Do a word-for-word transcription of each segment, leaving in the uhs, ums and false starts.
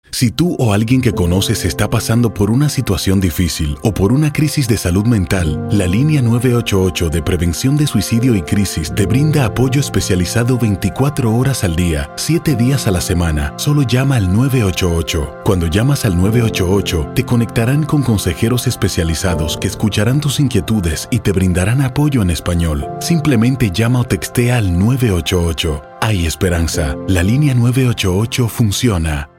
Si tú o alguien que conoces está pasando por una situación difícil o por una crisis de salud mental, la línea nueve ocho ocho de Prevención de Suicidio y Crisis te brinda apoyo especializado veinticuatro horas al día, siete días a la semana. Solo llama al nueve ocho ocho. Cuando llamas al nueve ocho ocho, te conectarán con consejeros especializados que escucharán tus inquietudes y te brindarán apoyo en español. Simplemente llama o textea al nueve ocho ocho. Hay esperanza. La línea nueve ocho ocho funciona.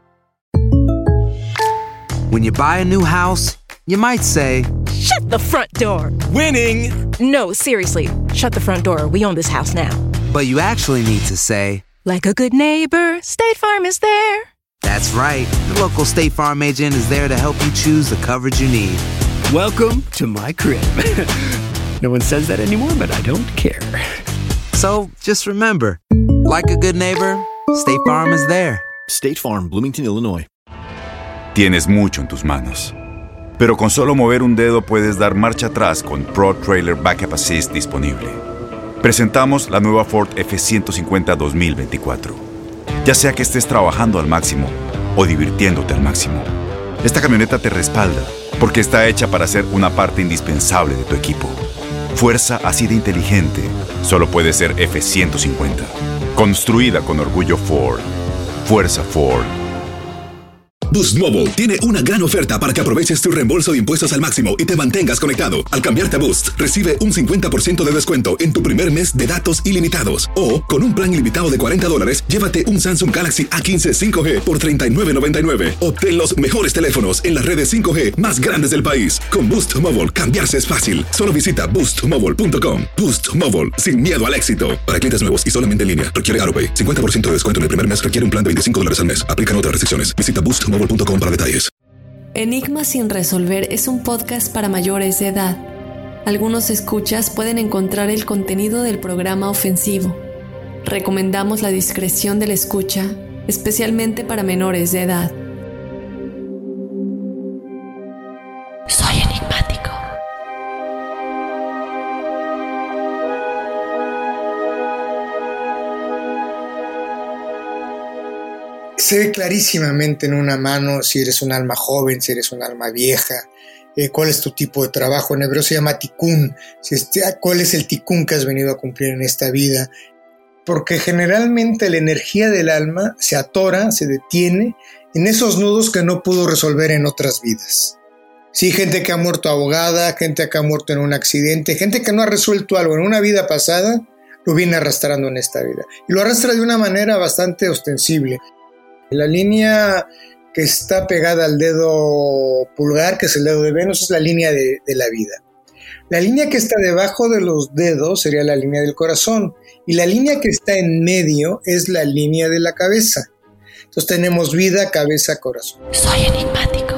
When you buy a new house, you might say, "Shut the front door." Winning! No, seriously. Shut the front door. We own this house now. But you actually need to say, like a good neighbor, State Farm is there. That's right. The local State Farm agent is there to help you choose the coverage you need. Welcome to my crib. No one says that anymore, but I don't care. So, just remember, like a good neighbor, State Farm is there. State Farm, Bloomington, Illinois. Tienes mucho en tus manos, pero con solo mover un dedo puedes dar marcha atrás con Pro Trailer Backup Assist disponible. Presentamos la nueva Ford F ciento cincuenta dos mil veinticuatro. Ya sea que estés trabajando al máximo o divirtiéndote al máximo, esta camioneta te respalda porque está hecha para ser una parte indispensable de tu equipo. Fuerza así de inteligente solo puede ser F ciento cincuenta. Construida con orgullo Ford. Fuerza Ford. Boost Mobile tiene una gran oferta para que aproveches tu reembolso de impuestos al máximo y te mantengas conectado. Al cambiarte a Boost, recibe un cincuenta por ciento de descuento en tu primer mes de datos ilimitados. O, con un plan ilimitado de cuarenta dólares, llévate un Samsung Galaxy A quince cinco G por treinta y nueve noventa y nueve. Obtén los mejores teléfonos en las redes cinco G más grandes del país. Con Boost Mobile, cambiarse es fácil. Solo visita boost mobile punto com. Boost Mobile, sin miedo al éxito. Para clientes nuevos y solamente en línea, requiere AutoPay. cincuenta por ciento de descuento en el primer mes requiere un plan de veinticinco dólares al mes. Aplican otras restricciones. Visita boost mobile punto com para detalles. Enigma sin resolver es un podcast para mayores de edad. Algunos escuchas pueden encontrar el contenido del programa ofensivo. Recomendamos la discreción de la escucha, especialmente para menores de edad. Soy enigmático. Se ve clarísimamente en una mano si eres un alma joven, si eres un alma vieja, eh, cuál es tu tipo de trabajo. En hebreo se llama tikkun, si este, cuál es el tikkun que has venido a cumplir en esta vida. Porque generalmente la energía del alma se atora, se detiene en esos nudos que no pudo resolver en otras vidas. Sí, gente que ha muerto ahogada, gente que ha muerto en un accidente, gente que no ha resuelto algo en una vida pasada, lo viene arrastrando en esta vida. Y lo arrastra de una manera bastante ostensible. La línea que está pegada al dedo pulgar, que es el dedo de Venus, es la línea de, de la vida. La línea que está debajo de los dedos sería la línea del corazón, y la línea que está en medio es la línea de la cabeza. Entonces tenemos vida, cabeza, corazón. Soy enigmático.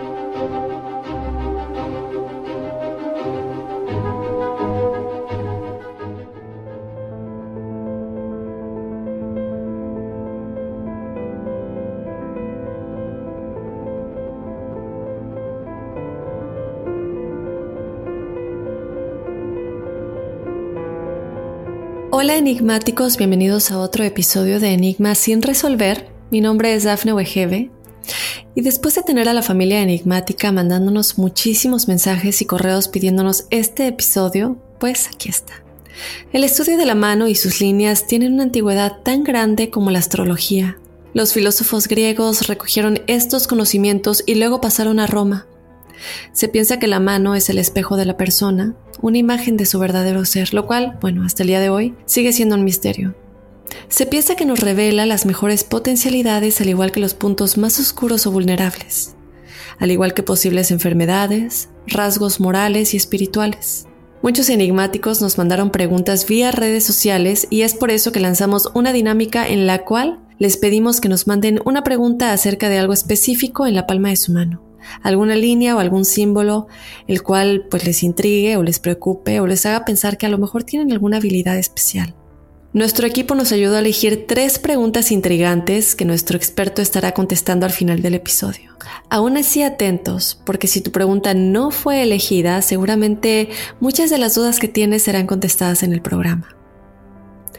Hola enigmáticos, bienvenidos a otro episodio de Enigma sin resolver. Mi nombre es Dafne Wegebe y después de tener a la familia enigmática mandándonos muchísimos mensajes y correos pidiéndonos este episodio, pues aquí está. El estudio de la mano y sus líneas tienen una antigüedad tan grande como la astrología. Los filósofos griegos recogieron estos conocimientos y luego pasaron a Roma. Se piensa que la mano es el espejo de la persona, una imagen de su verdadero ser, lo cual, bueno, hasta el día de hoy, sigue siendo un misterio. Se piensa que nos revela las mejores potencialidades al igual que los puntos más oscuros o vulnerables, al igual que posibles enfermedades, rasgos morales y espirituales. Muchos enigmáticos nos mandaron preguntas vía redes sociales y es por eso que lanzamos una dinámica en la cual les pedimos que nos manden una pregunta acerca de algo específico en la palma de su mano. Alguna línea o algún símbolo el cual pues les intrigue o les preocupe o les haga pensar que a lo mejor tienen alguna habilidad especial. Nuestro equipo nos ayudó a elegir tres preguntas intrigantes que nuestro experto estará contestando al final del episodio. Aún así atentos, porque si tu pregunta no fue elegida, seguramente muchas de las dudas que tienes serán contestadas en el programa.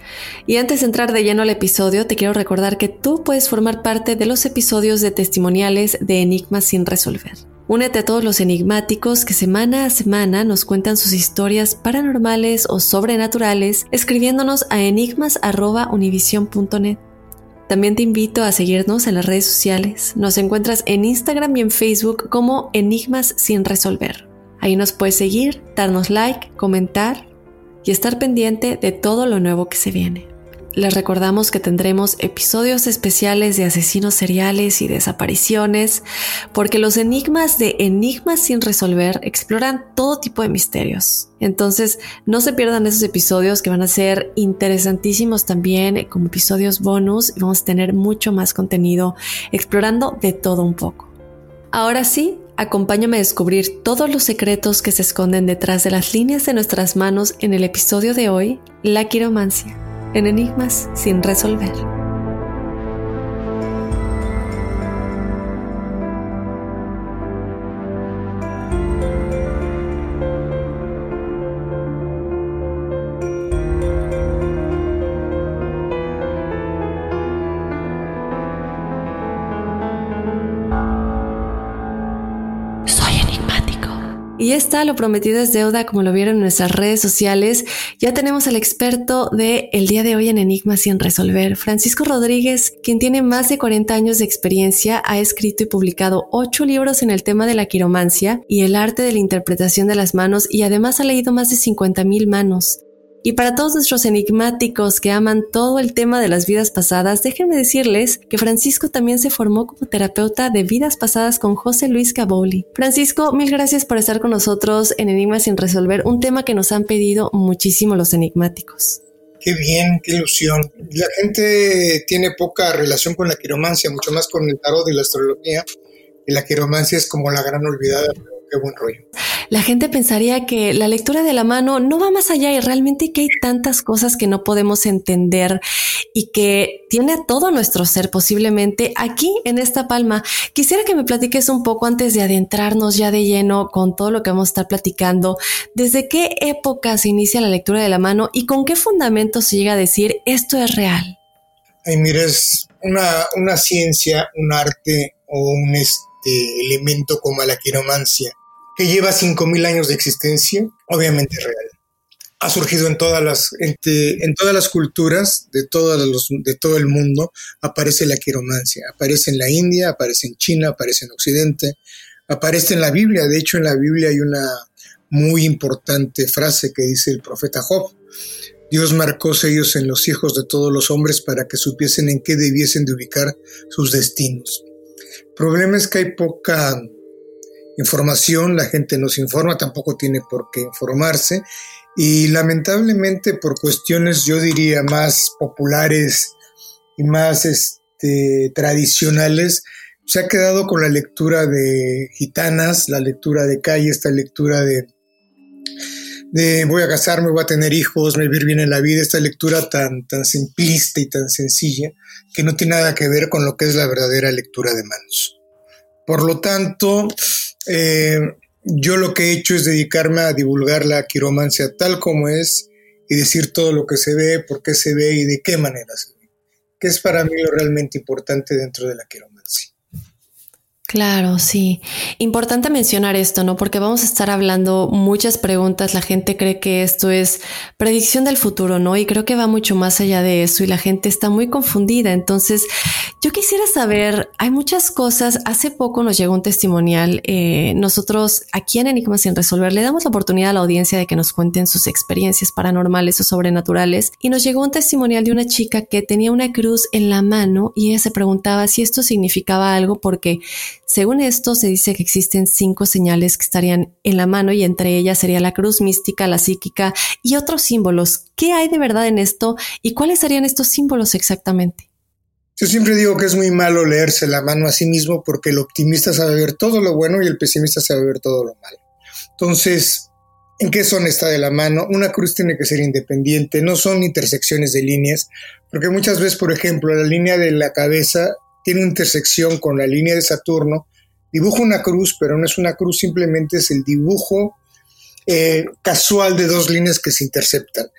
Y antes de entrar de lleno al episodio, te quiero recordar que tú puedes formar parte de los episodios de testimoniales de Enigmas sin resolver. Únete a todos los enigmáticos que semana a semana nos cuentan sus historias paranormales o sobrenaturales escribiéndonos a enigmas arroba univision punto net. También te invito a seguirnos en las redes sociales. Nos encuentras en Instagram y en Facebook como Enigmas sin resolver. Ahí nos puedes seguir, darnos like, comentar y estar pendiente de todo lo nuevo que se viene. Les recordamos que tendremos episodios especiales de asesinos seriales y desapariciones, porque los enigmas de Enigmas sin resolver exploran todo tipo de misterios. Entonces, no se pierdan esos episodios que van a ser interesantísimos también como episodios bonus y vamos a tener mucho más contenido explorando de todo un poco. Ahora sí, acompáñame a descubrir todos los secretos que se esconden detrás de las líneas de nuestras manos en el episodio de hoy, la quiromancia, en Enigmas sin resolver. Y ya está, lo prometido es deuda, como lo vieron en nuestras redes sociales. Ya tenemos al experto de el día de hoy en Enigmas sin resolver, Francisco Rodríguez, quien tiene más de cuarenta años de experiencia, ha escrito y publicado ocho libros en el tema de la quiromancia y el arte de la interpretación de las manos, y además ha leído más de cincuenta mil manos. Y para todos nuestros enigmáticos que aman todo el tema de las vidas pasadas, déjenme decirles que Francisco también se formó como terapeuta de vidas pasadas con José Luis Caboli. Francisco, mil gracias por estar con nosotros en Enigmas sin resolver, un tema que nos han pedido muchísimo los enigmáticos. Qué bien, qué ilusión. La gente tiene poca relación con la quiromancia, mucho más con el tarot y la astrología. Y la quiromancia es como la gran olvidada, pero qué buen rollo. La gente pensaría que la lectura de la mano no va más allá y realmente que hay tantas cosas que no podemos entender y que tiene a todo nuestro ser posiblemente aquí en esta palma. Quisiera que me platiques un poco antes de adentrarnos ya de lleno con todo lo que vamos a estar platicando. ¿Desde qué época se inicia la lectura de la mano y con qué fundamento se llega a decir esto es real? Ay, mira, es una, una ciencia, un arte o un este, elemento como la quiromancia, que lleva cinco mil años de existencia, obviamente es real. Ha surgido en todas las, en, en todas las culturas de, todos los, de todo el mundo, aparece la quiromancia. Aparece en la India, aparece en China, aparece en Occidente, aparece en la Biblia. De hecho, en la Biblia hay una muy importante frase que dice el profeta Job. Dios marcó sellos en los hijos de todos los hombres para que supiesen en qué debiesen de ubicar sus destinos. El problema es que hay poca información, la gente no se informa, tampoco tiene por qué informarse y lamentablemente por cuestiones yo diría más populares y más este, tradicionales se ha quedado con la lectura de gitanas, la lectura de calle, esta lectura de, de voy a casarme, voy a tener hijos, me voy a vivir bien en la vida, esta lectura tan, tan simplista y tan sencilla que no tiene nada que ver con lo que es la verdadera lectura de manos. Por lo tanto, Eh, yo lo que he hecho es dedicarme a divulgar la quiromancia tal como es y decir todo lo que se ve, por qué se ve y de qué manera se ve, que es para mí lo realmente importante dentro de la quiromancia. Claro, sí. Importante mencionar esto, ¿no? Porque vamos a estar hablando muchas preguntas. La gente cree que esto es predicción del futuro, ¿no? Y creo que va mucho más allá de eso y la gente está muy confundida. Entonces, yo quisiera saber, hay muchas cosas. Hace poco nos llegó un testimonial. Eh, nosotros aquí en Enigmas sin resolver le damos la oportunidad a la audiencia de que nos cuenten sus experiencias paranormales o sobrenaturales. Y nos llegó un testimonial de una chica que tenía una cruz en la mano y ella se preguntaba si esto significaba algo porque según esto, se dice que existen cinco señales que estarían en la mano y entre ellas sería la cruz mística, la psíquica y otros símbolos. ¿Qué hay de verdad en esto y cuáles serían estos símbolos exactamente? Yo siempre digo que es muy malo leerse la mano a sí mismo porque el optimista sabe ver todo lo bueno y el pesimista sabe ver todo lo malo. Entonces, ¿en qué zona está de la mano? Una cruz tiene que ser independiente, no son intersecciones de líneas, porque muchas veces, por ejemplo, la línea de la cabeza tiene una intersección con la línea de Saturno, dibuja una cruz, pero no es una cruz, simplemente es el dibujo eh, casual de dos líneas que se interceptan.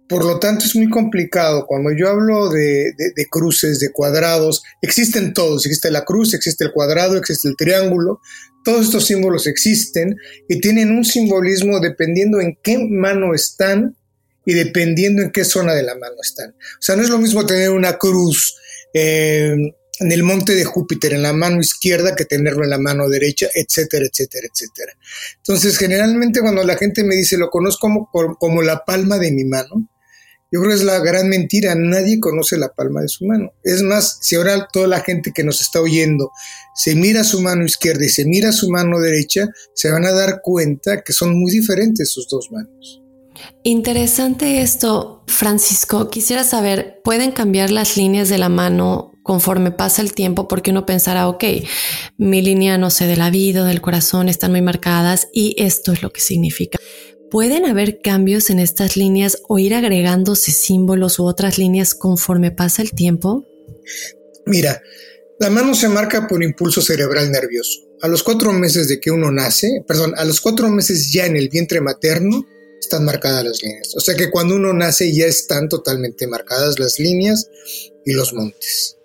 Por lo tanto, es muy complicado. Cuando yo hablo de, de, de cruces, de cuadrados, existen todos. Existe la cruz, existe el cuadrado, existe el triángulo. Todos estos símbolos existen y tienen un simbolismo dependiendo en qué mano están y dependiendo en qué zona de la mano están. O sea, no es lo mismo tener una cruz eh, en el monte de Júpiter en la mano izquierda que tenerlo en la mano derecha, etcétera, etcétera, etcétera. Entonces, generalmente cuando la gente me dice, lo conozco como, como la palma de mi mano, yo creo que es la gran mentira. Nadie conoce la palma de su mano. Es más, si ahora toda la gente que nos está oyendo se mira su mano izquierda y se mira su mano derecha, se van a dar cuenta que son muy diferentes sus dos manos. Interesante esto, Francisco. Quisiera saber, ¿pueden cambiar las líneas de la mano conforme pasa el tiempo? Porque uno pensará, ok, mi línea, no sé, de la vida, del corazón están muy marcadas y esto es lo que significa. ¿Pueden haber cambios en estas líneas o ir agregándose símbolos u otras líneas conforme pasa el tiempo? Mira, la mano se marca por impulso cerebral nervioso. A los cuatro meses de que uno nace, perdón, a los cuatro meses ya en el vientre materno están marcadas las líneas. O sea que cuando uno nace ya están totalmente marcadas las líneas y los montes.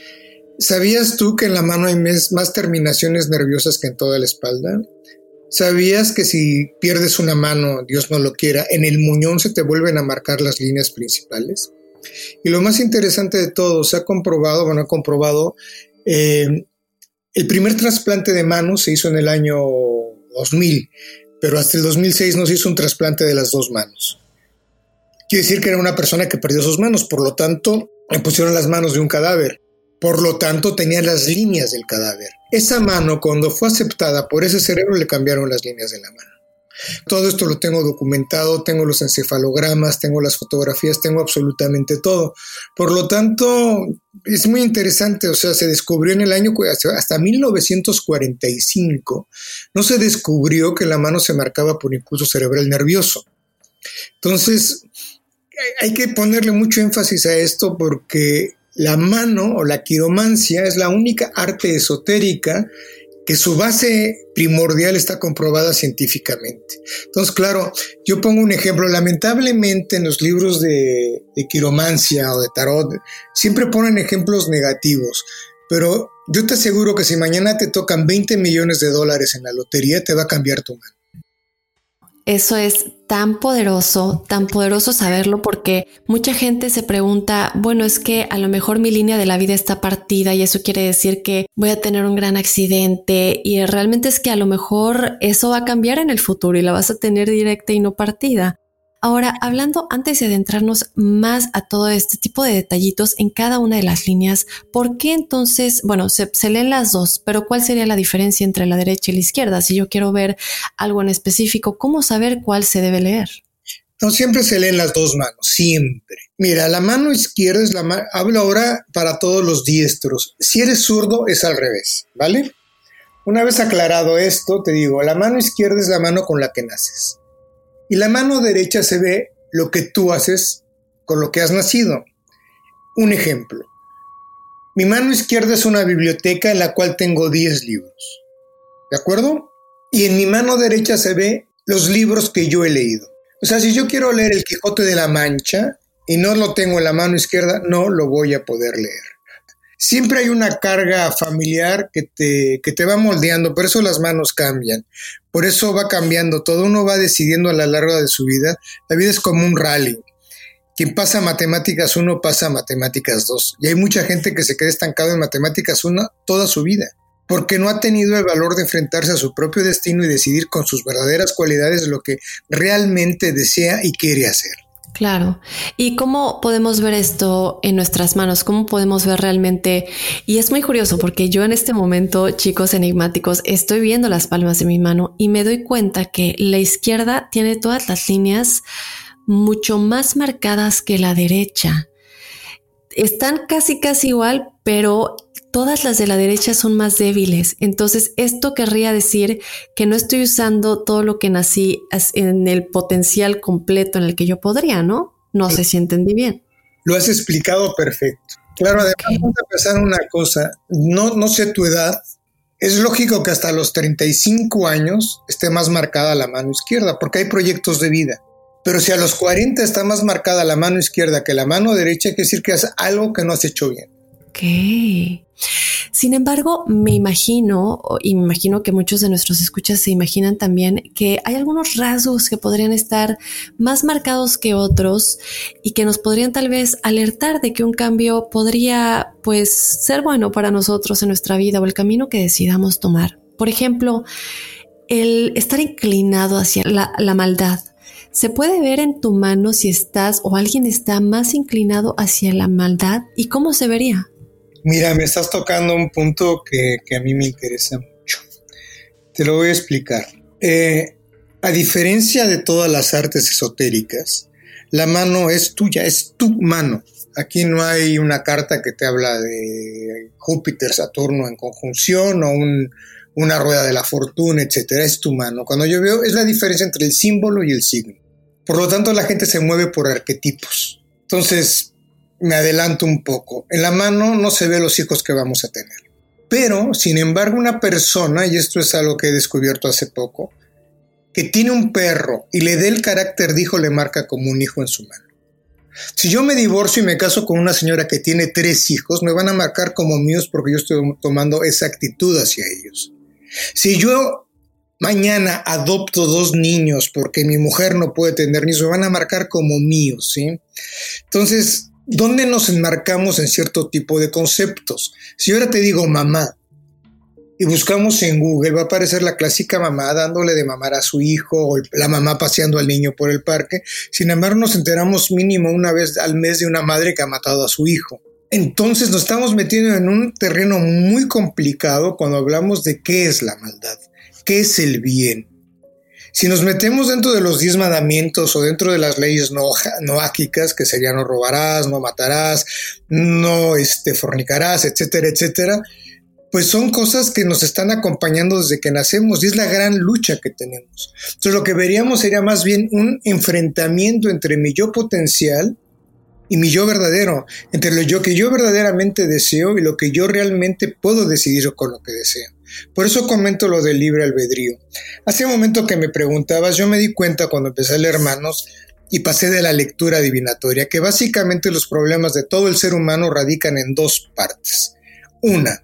¿Sabías tú que en la mano hay más terminaciones nerviosas que en toda la espalda? ¿Sabías que si pierdes una mano, Dios no lo quiera, en el muñón se te vuelven a marcar las líneas principales? Y lo más interesante de todo, se ha comprobado, bueno, ha comprobado, eh, el primer trasplante de mano se hizo en el año dos mil, pero hasta el dos mil seis no se hizo un trasplante de las dos manos. Quiere decir que era una persona que perdió sus manos, por lo tanto, le pusieron las manos de un cadáver. Por lo tanto, tenía las líneas del cadáver. Esa mano, cuando fue aceptada por ese cerebro, le cambiaron las líneas de la mano. Todo esto lo tengo documentado, tengo los encefalogramas, tengo las fotografías, tengo absolutamente todo. Por lo tanto, es muy interesante. O sea, se descubrió en el año, hasta mil novecientos cuarenta y cinco, no se descubrió que la mano se marcaba por impulso cerebral nervioso. Entonces, hay que ponerle mucho énfasis a esto porque la mano o la quiromancia es la única arte esotérica que su base primordial está comprobada científicamente. Entonces, claro, yo pongo un ejemplo. Lamentablemente en los libros de, de quiromancia o de tarot siempre ponen ejemplos negativos, pero yo te aseguro que si mañana te tocan veinte millones de dólares en la lotería, te va a cambiar tu mano. Eso es tan poderoso, tan poderoso saberlo, porque mucha gente se pregunta, bueno, es que a lo mejor mi línea de la vida está partida y eso quiere decir que voy a tener un gran accidente, y realmente es que a lo mejor eso va a cambiar en el futuro y la vas a tener directa y no partida. Ahora, hablando antes de adentrarnos más a todo este tipo de detallitos en cada una de las líneas, ¿por qué entonces, bueno, se, se leen las dos, pero cuál sería la diferencia entre la derecha y la izquierda? Si yo quiero ver algo en específico, ¿cómo saber cuál se debe leer? No, siempre se leen las dos manos, siempre. Mira, la mano izquierda es la mano, hablo ahora para todos los diestros. Si eres zurdo, es al revés, ¿vale? Una vez aclarado esto, te digo, la mano izquierda es la mano con la que naces. Y la mano derecha se ve lo que tú haces con lo que has nacido. Un ejemplo. Mi mano izquierda es una biblioteca en la cual tengo diez libros. ¿De acuerdo? Y en mi mano derecha se ve los libros que yo he leído. O sea, si yo quiero leer El Quijote de la Mancha y no lo tengo en la mano izquierda, no lo voy a poder leer. Siempre hay una carga familiar que te, que te va moldeando, por eso las manos cambian, por eso va cambiando todo, uno va decidiendo a lo largo de su vida. La vida es como un rally. Quien pasa matemáticas uno pasa matemáticas dos, y hay mucha gente que se queda estancado en matemáticas uno toda su vida, porque no ha tenido el valor de enfrentarse a su propio destino y decidir con sus verdaderas cualidades lo que realmente desea y quiere hacer. Claro. ¿Y cómo podemos ver esto en nuestras manos? ¿Cómo podemos ver realmente? Y es muy curioso porque yo en este momento, chicos enigmáticos, estoy viendo las palmas de mi mano y me doy cuenta que la izquierda tiene todas las líneas mucho más marcadas que la derecha. Están casi casi igual, pero todas las de la derecha son más débiles. Entonces, esto querría decir que no estoy usando todo lo que nací en el potencial completo en el que yo podría, ¿no? No sé si entendí bien. Lo has explicado perfecto. Claro, además, okay. Vamos a empezar una cosa. No, no sé tu edad. Es lógico que hasta los treinta y cinco años esté más marcada la mano izquierda, porque hay proyectos de vida. Pero si a los cuarenta está más marcada la mano izquierda que la mano derecha, quiere decir que es algo que no has hecho bien. Ok. Sin embargo, me imagino, y me imagino que muchos de nuestros escuchas se imaginan también que hay algunos rasgos que podrían estar más marcados que otros y que nos podrían tal vez alertar de que un cambio podría, pues, ser bueno para nosotros en nuestra vida o el camino que decidamos tomar. Por ejemplo, el estar inclinado hacia la, la maldad. ¿Se puede ver en tu mano si estás o alguien está más inclinado hacia la maldad? ¿Y cómo se vería? Mira, me estás tocando un punto que, que a mí me interesa mucho. Te lo voy a explicar. Eh, a diferencia de todas las artes esotéricas, la mano es tuya, es tu mano. Aquí no hay una carta que te habla de Júpiter, Saturno en conjunción o un, una rueda de la fortuna, etcétera. Es tu mano. Cuando yo veo, es la diferencia entre el símbolo y el signo. Por lo tanto, la gente se mueve por arquetipos. Entonces, me adelanto un poco. En la mano no se ve los hijos que vamos a tener. Pero, sin embargo, una persona, y esto es algo que he descubierto hace poco, que tiene un perro y le dé el carácter de hijo, le marca como un hijo en su mano. Si yo me divorcio y me caso con una señora que tiene tres hijos, me van a marcar como míos porque yo estoy tomando esa actitud hacia ellos. Si yo mañana adopto dos niños porque mi mujer no puede tener niños, me van a marcar como míos, ¿sí? Entonces, ¿dónde nos enmarcamos en cierto tipo de conceptos? Si ahora te digo mamá y buscamos en Google, va a aparecer la clásica mamá dándole de mamar a su hijo o la mamá paseando al niño por el parque. Sin embargo, nos enteramos mínimo una vez al mes de una madre que ha matado a su hijo. Entonces nos estamos metiendo en un terreno muy complicado cuando hablamos de qué es la maldad, qué es el bien. Si nos metemos dentro de los diez mandamientos o dentro de las leyes noáquicas, que serían no robarás, no matarás, no este, fornicarás, etcétera, etcétera, pues son cosas que nos están acompañando desde que nacemos y es la gran lucha que tenemos. Entonces lo que veríamos sería más bien un enfrentamiento entre mi yo potencial y mi yo verdadero, entre lo yo que yo verdaderamente deseo y lo que yo realmente puedo decidir con lo que deseo. Por eso comento lo del libre albedrío. Hace un momento que me preguntabas, yo me di cuenta cuando empecé a leer Manos y pasé de la lectura adivinatoria que básicamente los problemas de todo el ser humano radican en dos partes. Una,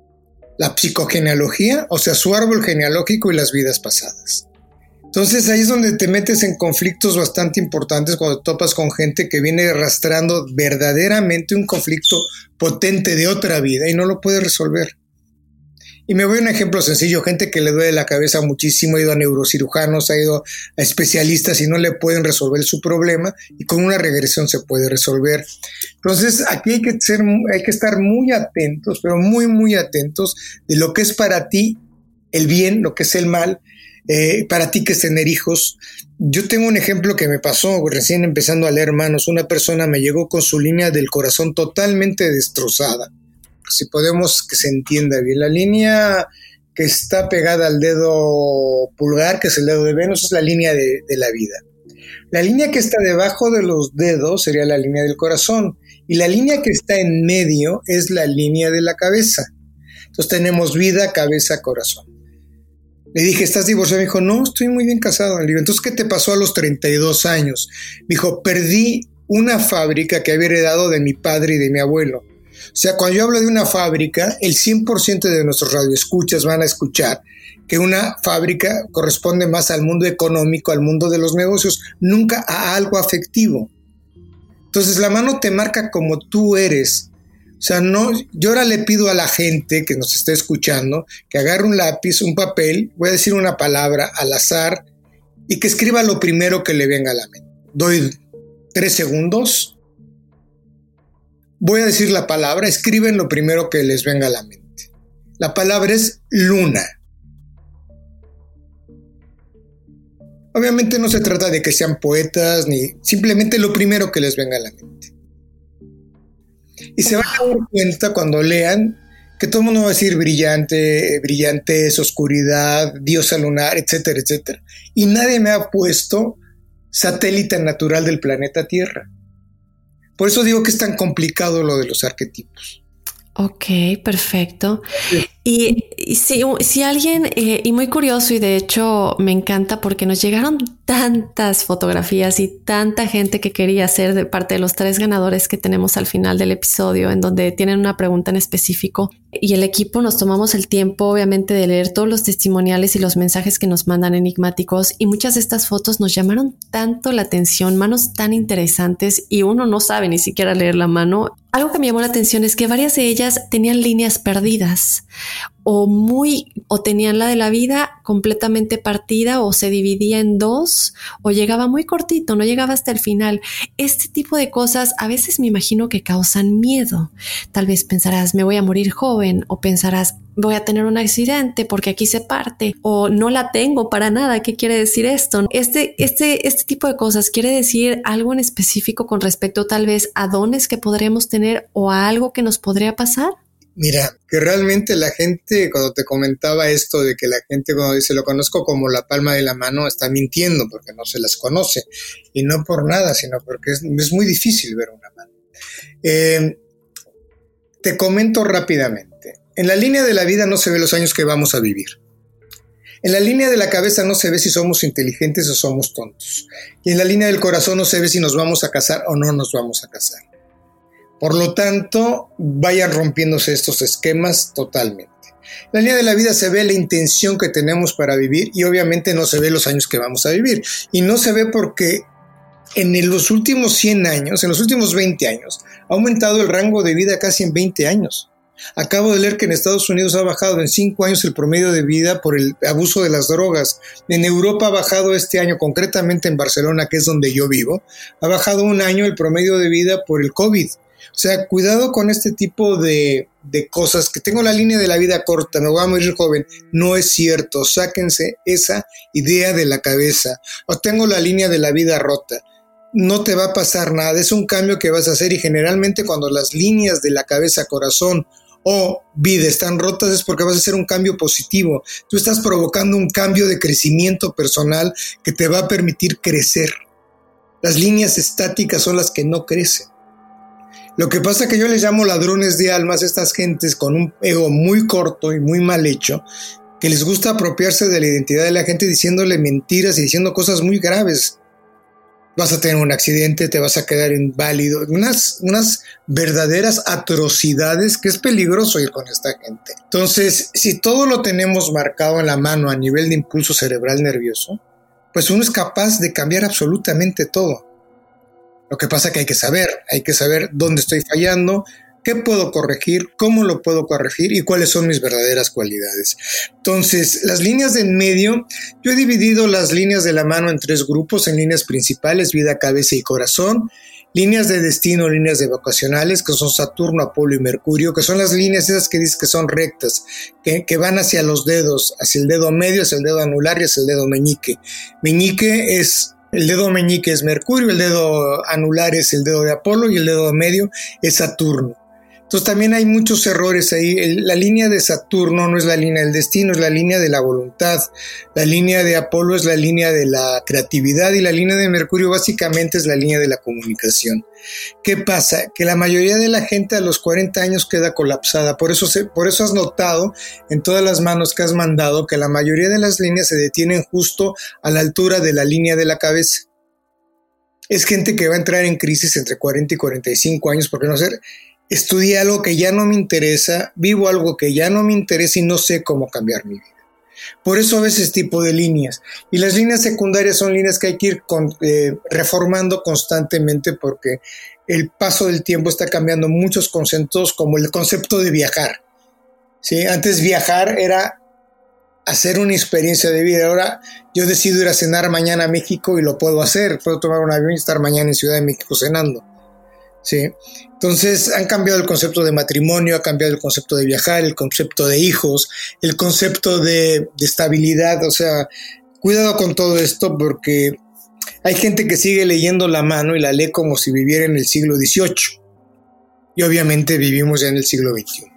la psicogenealogía, o sea, su árbol genealógico y las vidas pasadas. Entonces ahí es donde te metes en conflictos bastante importantes cuando topas con gente que viene arrastrando verdaderamente un conflicto potente de otra vida y no lo puede resolver. Y me voy a un ejemplo sencillo, gente que le duele la cabeza muchísimo, ha ido a neurocirujanos, ha ido a especialistas y no le pueden resolver su problema y con una regresión se puede resolver. Entonces aquí hay que, ser, hay que estar muy atentos, pero muy muy atentos de lo que es para ti el bien, lo que es el mal, eh, para ti que es tener hijos. Yo tengo un ejemplo que me pasó recién empezando a leer Manos. Una persona me llegó con su línea del corazón totalmente destrozada. Si podemos que se entienda bien, la línea que está pegada al dedo pulgar, que es el dedo de Venus, es la línea de, de la vida. La línea que está debajo de los dedos sería la línea del corazón y la línea que está en medio es la línea de la cabeza. Entonces tenemos vida, cabeza, corazón. Le dije, ¿estás divorciado? Me dijo, no, estoy muy bien casado. Le digo, entonces, ¿qué te pasó a los treinta y dos años? Me dijo, perdí una fábrica que había heredado de mi padre y de mi abuelo. O sea, cuando yo hablo de una fábrica, el cien por ciento de nuestros radioescuchas van a escuchar que una fábrica corresponde más al mundo económico, al mundo de los negocios, nunca a algo afectivo. Entonces la mano te marca como tú eres. O sea, no, yo ahora le pido a la gente que nos esté escuchando que agarre un lápiz, un papel, voy a decir una palabra al azar y que escriba lo primero que le venga a la mente. Doy tres segundos. Voy a decir la palabra, escriben lo primero que les venga a la mente. La palabra es luna. Obviamente no se trata de que sean poetas, ni simplemente lo primero que les venga a la mente. Y se van a dar cuenta cuando lean que todo el mundo va a decir brillante, brillantez, oscuridad, diosa lunar, etcétera, etcétera. Y nadie me ha puesto satélite natural del planeta Tierra. Por eso digo que es tan complicado lo de los arquetipos. Ok, perfecto. Y, y si, si alguien, eh, y muy curioso, y de hecho me encanta porque nos llegaron tantas fotografías y tanta gente que quería ser de parte de los tres ganadores que tenemos al final del episodio, en donde tienen una pregunta en específico, y el equipo nos tomamos el tiempo obviamente de leer todos los testimoniales y los mensajes que nos mandan enigmáticos, y muchas de estas fotos nos llamaron tanto la atención, manos tan interesantes, y uno no sabe ni siquiera leer la mano. Algo que me llamó la atención es que varias de ellas tenían líneas perdidas o muy o tenían la de la vida completamente partida, o se dividía en dos, o llegaba muy cortito, no llegaba hasta el final. Este tipo de cosas a veces me imagino que causan miedo. Tal vez pensarás, me voy a morir joven, o pensarás, voy a tener un accidente porque aquí se parte, o no la tengo para nada. ¿Qué quiere decir esto? Este, este, este tipo de cosas quiere decir algo en específico con respecto tal vez a dones que podríamos tener o a algo que nos podría pasar. Mira, que realmente la gente, cuando te comentaba esto de que la gente cuando dice lo conozco como la palma de la mano, está mintiendo porque no se las conoce, y no por nada, sino porque es, es muy difícil ver una mano. Eh, te comento rápidamente. En la línea de la vida no se ve los años que vamos a vivir. En la línea de la cabeza no se ve si somos inteligentes o somos tontos. Y en la línea del corazón no se ve si nos vamos a casar o no nos vamos a casar. Por lo tanto, vayan rompiéndose estos esquemas totalmente. En la línea de la vida se ve la intención que tenemos para vivir, y obviamente no se ve los años que vamos a vivir. Y no se ve porque en los últimos cien años, en los últimos veinte años, ha aumentado el rango de vida casi en veinte años. Acabo de leer que en Estados Unidos ha bajado en cinco años el promedio de vida por el abuso de las drogas. En Europa ha bajado este año, concretamente en Barcelona, que es donde yo vivo, ha bajado un año el promedio de vida por el COVID. O sea, cuidado con este tipo de, de cosas, que tengo la línea de la vida corta, me voy a morir joven. No es cierto, sáquense esa idea de la cabeza. O tengo la línea de la vida rota. No te va a pasar nada, es un cambio que vas a hacer, y generalmente cuando las líneas de la cabeza, corazón o vida están rotas es porque vas a hacer un cambio positivo. Tú estás provocando un cambio de crecimiento personal que te va a permitir crecer. Las líneas estáticas son las que no crecen. Lo que pasa es que yo les llamo ladrones de almas a estas gentes con un ego muy corto y muy mal hecho, que les gusta apropiarse de la identidad de la gente diciéndole mentiras y diciendo cosas muy graves. Vas a tener un accidente, te vas a quedar inválido, unas, unas verdaderas atrocidades que es peligroso ir con esta gente. Entonces, si todo lo tenemos marcado en la mano a nivel de impulso cerebral nervioso, pues uno es capaz de cambiar absolutamente todo. Lo que pasa es que hay que saber, hay que saber dónde estoy fallando, qué puedo corregir, cómo lo puedo corregir y cuáles son mis verdaderas cualidades. Entonces, las líneas de en medio, yo he dividido las líneas de la mano en tres grupos, en líneas principales, vida, cabeza y corazón, líneas de destino, líneas de vocacionales, que son Saturno, Apolo y Mercurio, que son las líneas esas que dices que son rectas, que, que van hacia los dedos, hacia el dedo medio, hacia el dedo anular y hacia el dedo meñique. Meñique es... El dedo meñique es Mercurio, el dedo anular es el dedo de Apolo y el dedo medio es Saturno. Entonces también hay muchos errores ahí. El, la línea de Saturno no es la línea del destino, es la línea de la voluntad. La línea de Apolo es la línea de la creatividad y la línea de Mercurio básicamente es la línea de la comunicación. ¿Qué pasa? Que la mayoría de la gente a los cuarenta años queda colapsada. Por eso, se, por eso has notado en todas las manos que has mandado que la mayoría de las líneas se detienen justo a la altura de la línea de la cabeza. Es gente que va a entrar en crisis entre cuarenta y cuarenta y cinco años porque no sé... Estudié algo que ya no me interesa, vivo algo que ya no me interesa y no sé cómo cambiar mi vida. Por eso a veces tipo de líneas. Y las líneas secundarias son líneas que hay que ir con, eh, reformando constantemente porque el paso del tiempo está cambiando muchos conceptos, como el concepto de viajar. ¿Sí? Antes viajar era hacer una experiencia de vida. Ahora yo decido ir a cenar mañana a México y lo puedo hacer. Puedo tomar un avión y estar mañana en Ciudad de México cenando. ¿Sí? Entonces han cambiado el concepto de matrimonio, ha cambiado el concepto de viajar, el concepto de hijos, el concepto de, de estabilidad. O sea, cuidado con todo esto porque hay gente que sigue leyendo la mano y la lee como si viviera en el siglo dieciocho y obviamente vivimos ya en el siglo veintiuno.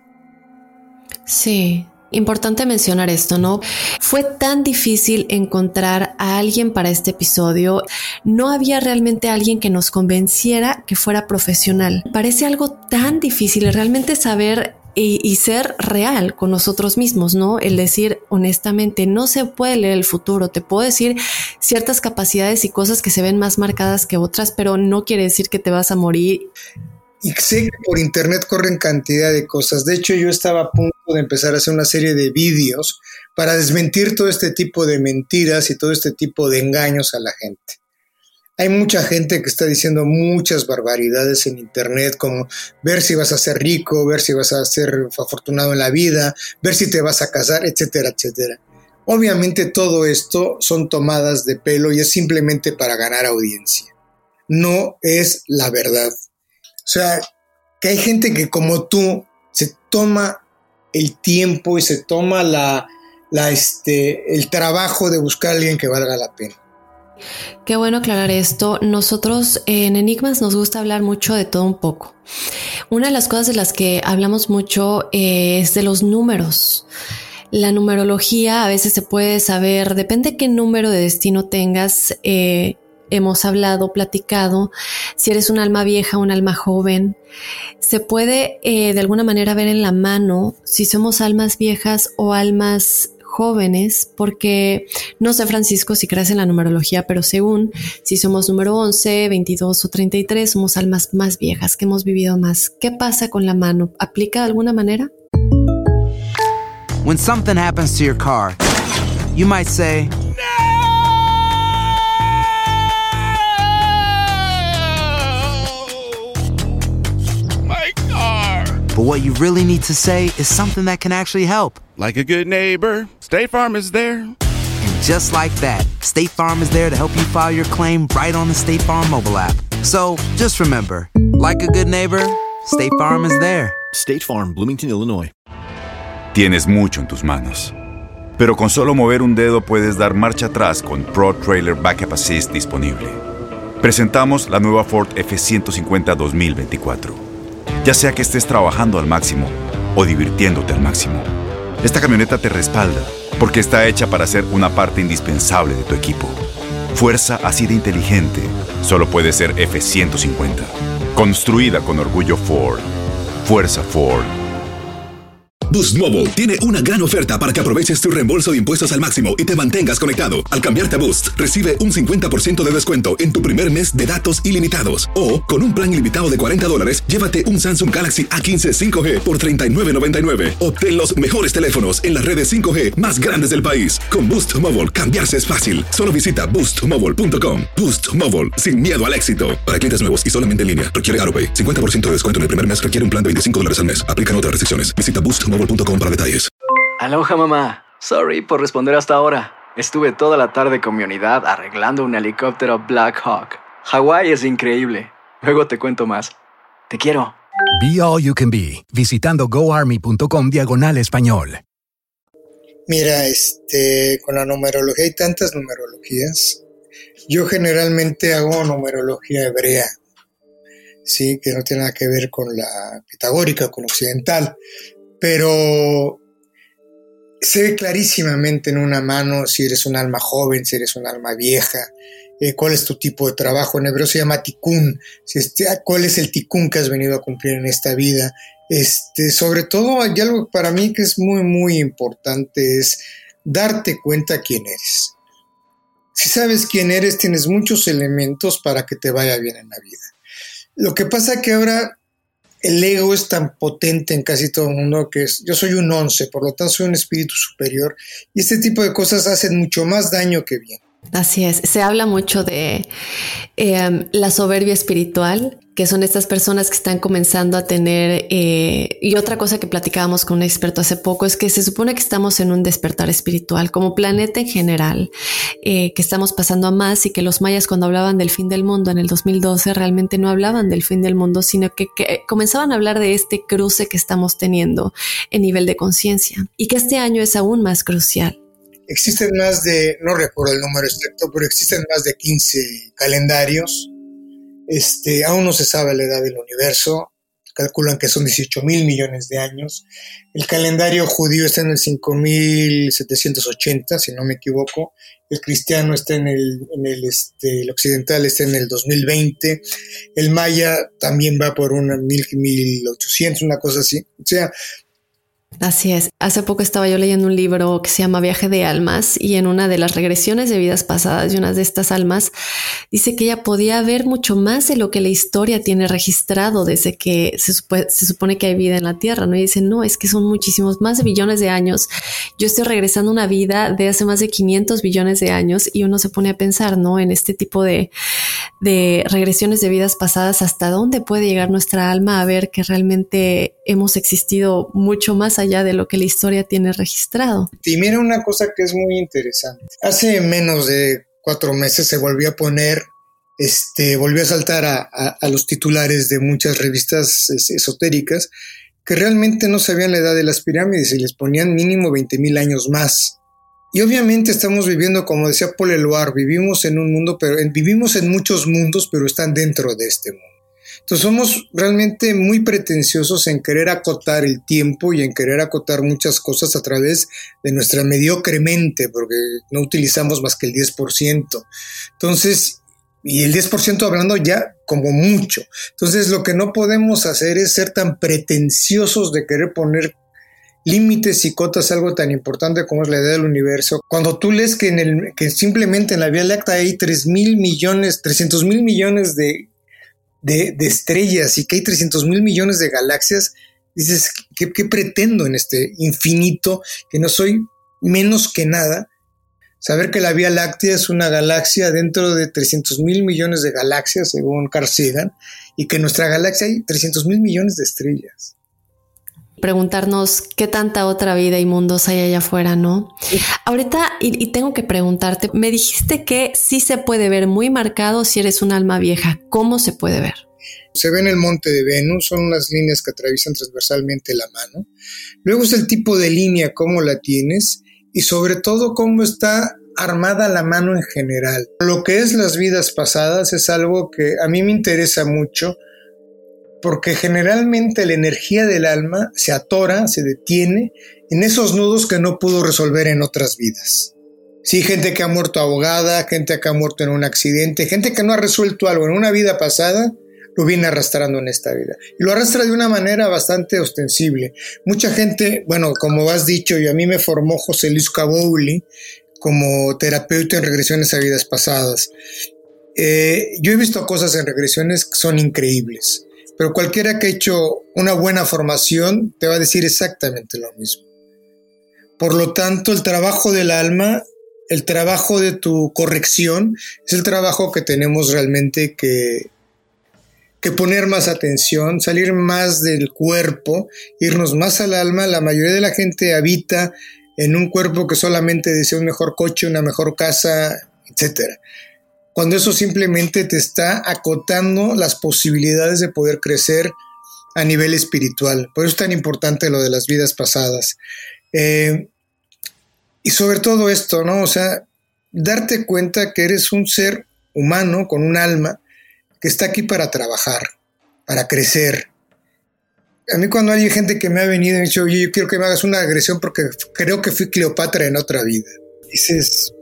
Sí. Importante mencionar esto, ¿no? Fue tan difícil encontrar a alguien para este episodio. No había realmente alguien que nos convenciera que fuera profesional. Parece algo tan difícil realmente saber y, y ser real con nosotros mismos, ¿no? El decir honestamente, no se puede leer el futuro, te puedo decir ciertas capacidades y cosas que se ven más marcadas que otras, pero no quiere decir que te vas a morir. Y sé que por internet corren cantidad de cosas. De hecho, yo estaba a punto de empezar a hacer una serie de vídeos para desmentir todo este tipo de mentiras y todo este tipo de engaños a la gente. Hay mucha gente que está diciendo muchas barbaridades en internet, como ver si vas a ser rico, ver si vas a ser afortunado en la vida, ver si te vas a casar, etcétera, etcétera. Obviamente todo esto son tomadas de pelo y es simplemente para ganar audiencia. No es la verdad. O sea, que hay gente que como tú se toma el tiempo y se toma la, la, este, el trabajo de buscar a alguien que valga la pena. Qué bueno aclarar esto. Nosotros en Enigmas nos gusta hablar mucho de todo un poco. Una de las cosas de las que hablamos mucho eh, es de los números. La numerología a veces se puede saber, depende de qué número de destino tengas. Eh, hemos hablado, platicado, si eres un alma vieja, un alma joven. Se puede eh, de alguna manera ver en la mano si somos almas viejas o almas jóvenes, porque no sé, Francisco, si crees en la numerología, pero según si somos número once, veintidós o treinta y tres, somos almas más viejas, que hemos vivido más. ¿Qué pasa con la mano? ¿Aplica de alguna manera? When something happens to your car, you might say, but what you really need to say is something that can actually help. Like a good neighbor, State Farm is there. And just like that, State Farm is there to help you file your claim right on the State Farm mobile app. So just remember, like a good neighbor, State Farm is there. State Farm, Bloomington, Illinois. Tienes mucho en tus manos, pero con solo mover un dedo puedes dar marcha atrás con Pro Trailer Backup Assist disponible. Presentamos la nueva Ford F ciento cincuenta dos mil veinticuatro. Ya sea que estés trabajando al máximo o divirtiéndote al máximo, esta camioneta te respalda porque está hecha para ser una parte indispensable de tu equipo. Fuerza así de inteligente solo puede ser F ciento cincuenta. Construida con orgullo Ford. Fuerza Ford. Boost Mobile tiene una gran oferta para que aproveches tu reembolso de impuestos al máximo y te mantengas conectado. Al cambiarte a Boost, recibe un cincuenta por ciento de descuento en tu primer mes de datos ilimitados. O, con un plan ilimitado de cuarenta dólares, llévate un Samsung Galaxy A quince cinco G por treinta y nueve noventa y nueve. Obtén los mejores teléfonos en las redes cinco G más grandes del país. Con Boost Mobile, cambiarse es fácil. Solo visita boost mobile punto com. Boost Mobile, sin miedo al éxito. Para clientes nuevos y solamente en línea, requiere AutoPay. cincuenta por ciento de descuento en el primer mes, requiere un plan de veinticinco dólares al mes. Aplican otras restricciones. Visita boost mobile punto com para detalles. Aloha, mamá. Sorry por responder hasta ahora. Estuve toda la tarde con mi unidad arreglando un helicóptero Black Hawk. Hawái es increíble. Luego te cuento más. Te quiero. Be All You Can Be, visitando goarmy.com diagonal español. Mira, este, con la numerología hay tantas numerologías. Yo generalmente hago numerología hebrea, sí, que no tiene nada que ver con la pitagórica, con la occidental. Pero se ve clarísimamente en una mano si eres un alma joven, si eres un alma vieja, eh, cuál es tu tipo de trabajo. En hebreo se llama tikkun, si este, cuál es el tikkun que has venido a cumplir en esta vida. Este, sobre todo hay algo para mí que es muy muy importante, es darte cuenta quién eres. Si sabes quién eres, tienes muchos elementos para que te vaya bien en la vida. Lo que pasa es que ahora el ego es tan potente en casi todo el mundo que es, yo soy un once, por lo tanto soy un espíritu superior, y este tipo de cosas hacen mucho más daño que bien. Así es, se habla mucho de eh, la soberbia espiritual, que son estas personas que están comenzando a tener, eh, y otra cosa que platicábamos con un experto hace poco es que se supone que estamos en un despertar espiritual como planeta en general, eh, que estamos pasando a más, y que los mayas cuando hablaban del fin del mundo en el dos mil doce realmente no hablaban del fin del mundo, sino que, que comenzaban a hablar de este cruce que estamos teniendo en nivel de conciencia, y que este año es aún más crucial. Existen más de, no recuerdo el número exacto, pero existen más de quince calendarios. Este, aún no se sabe la edad del universo, calculan que son dieciocho mil millones de años. El calendario judío está en el cinco mil setecientos ochenta, si no me equivoco. El cristiano está en el, en el, este, el occidental está en el dos mil veinte. El maya también va por una mil, mil ochocientos, una cosa así. O sea, Así es. Hace poco estaba yo leyendo un libro que se llama Viaje de Almas y en una de las regresiones de vidas pasadas de una de estas almas dice que ella podía ver mucho más de lo que la historia tiene registrado desde que se, supo- se supone que hay vida en la Tierra, ¿no? Y dice, no, es que son muchísimos, más de billones de años. Yo estoy regresando a una vida de hace más de quinientos billones de años y uno se pone a pensar, ¿no? En este tipo de, de regresiones de vidas pasadas, hasta dónde puede llegar nuestra alma a ver que realmente hemos existido mucho más allá de lo que la historia tiene registrado. Y mira una cosa que es muy interesante. Hace menos de cuatro meses se volvió a poner, este, volvió a saltar a, a, a los titulares de muchas revistas es, esotéricas que realmente no sabían la edad de las pirámides y les ponían mínimo veinte mil años más. Y obviamente estamos viviendo, como decía Paul Eluard, vivimos en un mundo, pero vivimos en muchos mundos, pero están dentro de este mundo. Entonces somos realmente muy pretenciosos en querer acotar el tiempo y en querer acotar muchas cosas a través de nuestra mediocre mente, porque no utilizamos más que el diez por ciento. Entonces, y el diez por ciento hablando ya como mucho. Entonces lo que no podemos hacer es ser tan pretenciosos de querer poner límites y cotas a algo tan importante como es la edad del universo. Cuando tú lees que, en el, que simplemente en la Vía Láctea hay tres mil millones, trescientos mil millones de De, de estrellas y que hay trescientos mil millones de galaxias, dices, ¿qué, ¿qué pretendo en este infinito? Que no soy menos que nada. Saber que la Vía Láctea es una galaxia dentro de trescientos mil millones de galaxias, según Carl Sagan, y que en nuestra galaxia hay trescientos mil millones de estrellas. Preguntarnos qué tanta otra vida y mundos hay allá afuera, ¿no? Sí. Ahorita, y, y tengo que preguntarte, me dijiste que sí se puede ver muy marcado si eres un alma vieja. ¿Cómo se puede ver? Se ve en el monte de Venus, son unas líneas que atraviesan transversalmente la mano. Luego es el tipo de línea, cómo la tienes, y sobre todo cómo está armada la mano en general. Lo que es las vidas pasadas es algo que a mí me interesa mucho, porque generalmente la energía del alma se atora, se detiene en esos nudos que no pudo resolver en otras vidas. Sí, gente que ha muerto ahogada, gente que ha muerto en un accidente, gente que no ha resuelto algo en una vida pasada, lo viene arrastrando en esta vida. Y lo arrastra de una manera bastante ostensible. Mucha gente, bueno, como has dicho, y a mí me formó José Luis Cabouli como terapeuta en regresiones a vidas pasadas. Eh, yo he visto cosas en regresiones que son increíbles. Pero cualquiera que ha hecho una buena formación te va a decir exactamente lo mismo. Por lo tanto, el trabajo del alma, el trabajo de tu corrección, es el trabajo que tenemos realmente que, que poner más atención, salir más del cuerpo, irnos más al alma. La mayoría de la gente habita en un cuerpo que solamente desea un mejor coche, una mejor casa, etcétera. Cuando eso simplemente te está acotando las posibilidades de poder crecer a nivel espiritual. Por eso es tan importante lo de las vidas pasadas. Eh, y sobre todo esto, ¿no? O sea, darte cuenta que eres un ser humano con un alma que está aquí para trabajar, para crecer. A mí cuando hay gente que me ha venido y me ha dicho, oye, yo quiero que me hagas una agresión porque creo que fui Cleopatra en otra vida. Dices...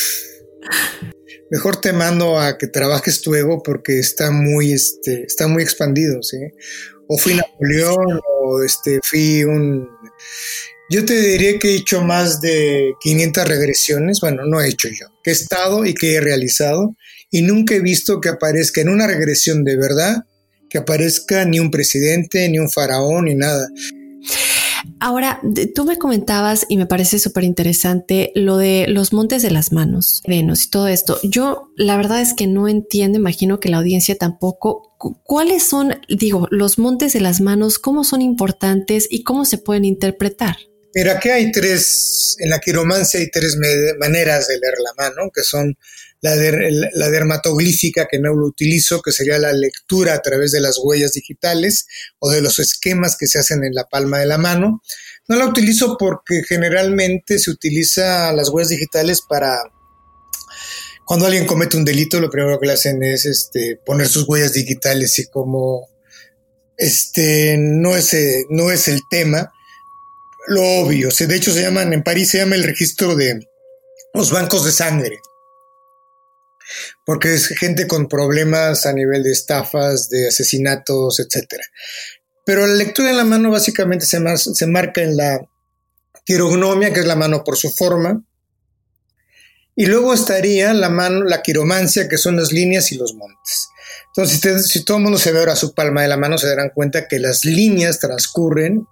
Mejor te mando a que trabajes tu ego porque está muy, este, está muy expandido, ¿sí? O fui Napoleón, o este, fui un... Yo te diría que he hecho más de quinientas regresiones, bueno, no he hecho yo, que he estado y que he realizado, y nunca he visto que aparezca en una regresión de verdad, que aparezca ni un presidente, ni un faraón, ni nada. Ahora, tú me comentabas y me parece súper interesante lo de los montes de las manos, Venus y todo esto. Yo la verdad es que no entiendo, imagino que la audiencia tampoco. ¿Cuáles son, digo, los montes de las manos? ¿Cómo son importantes y cómo se pueden interpretar? Mira, aquí hay tres, en la quiromancia hay tres me- maneras de leer la mano, que son la, der, la dermatoglífica, que no lo utilizo, que sería la lectura a través de las huellas digitales o de los esquemas que se hacen en la palma de la mano. No la utilizo porque generalmente se utiliza las huellas digitales para... Cuando alguien comete un delito, lo primero que le hacen es este, poner sus huellas digitales y como este, no, es, no es el tema, lo obvio. De hecho, se llaman, en París se llama el registro de los bancos de sangre, porque es gente con problemas a nivel de estafas, de asesinatos, etcétera. Pero la lectura en la mano básicamente se, mar, se marca en la, quirognomia, que es la mano por su forma, y luego estaría la mano, la quiromancia, que son las líneas y los montes. Entonces, si, te, si todo el mundo se ve ahora su palma de la mano, se darán cuenta que las líneas transcurren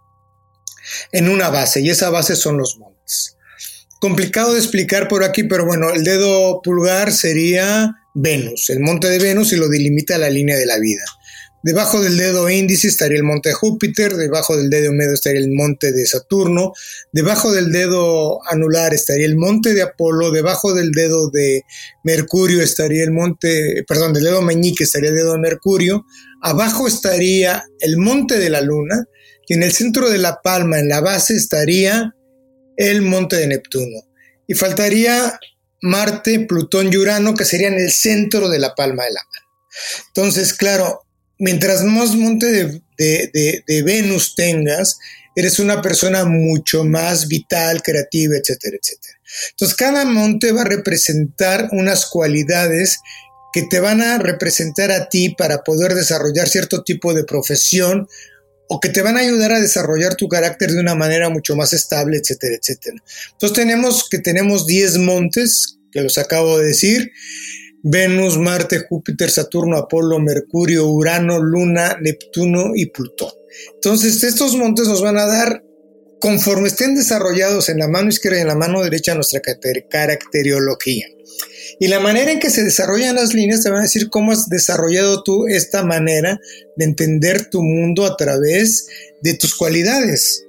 en una base, y esa base son los montes. Complicado de explicar por aquí, pero bueno, el dedo pulgar sería Venus, el monte de Venus, y lo delimita la línea de la vida. Debajo del dedo índice estaría el monte de Júpiter, debajo del dedo medio estaría el monte de Saturno, debajo del dedo anular estaría el monte de Apolo, debajo del dedo de Mercurio estaría el monte, perdón, del dedo meñique estaría el dedo de Mercurio, abajo estaría el monte de la Luna, y en el centro de la palma, en la base, estaría el monte de Neptuno. Y faltaría Marte, Plutón y Urano, que serían el centro de la palma de la mano. Entonces, claro, mientras más monte de, de, de, de Venus tengas, eres una persona mucho más vital, creativa, etcétera, etcétera. Entonces, cada monte va a representar unas cualidades que te van a representar a ti para poder desarrollar cierto tipo de profesión, o que te van a ayudar a desarrollar tu carácter de una manera mucho más estable, etcétera, etcétera. Entonces tenemos que tenemos diez montes, que los acabo de decir: Venus, Marte, Júpiter, Saturno, Apolo, Mercurio, Urano, Luna, Neptuno y Plutón. Entonces estos montes nos van a dar, conforme estén desarrollados en la mano izquierda y en la mano derecha, nuestra caracteriología. Y la manera en que se desarrollan las líneas te van a decir cómo has desarrollado tú esta manera de entender tu mundo a través de tus cualidades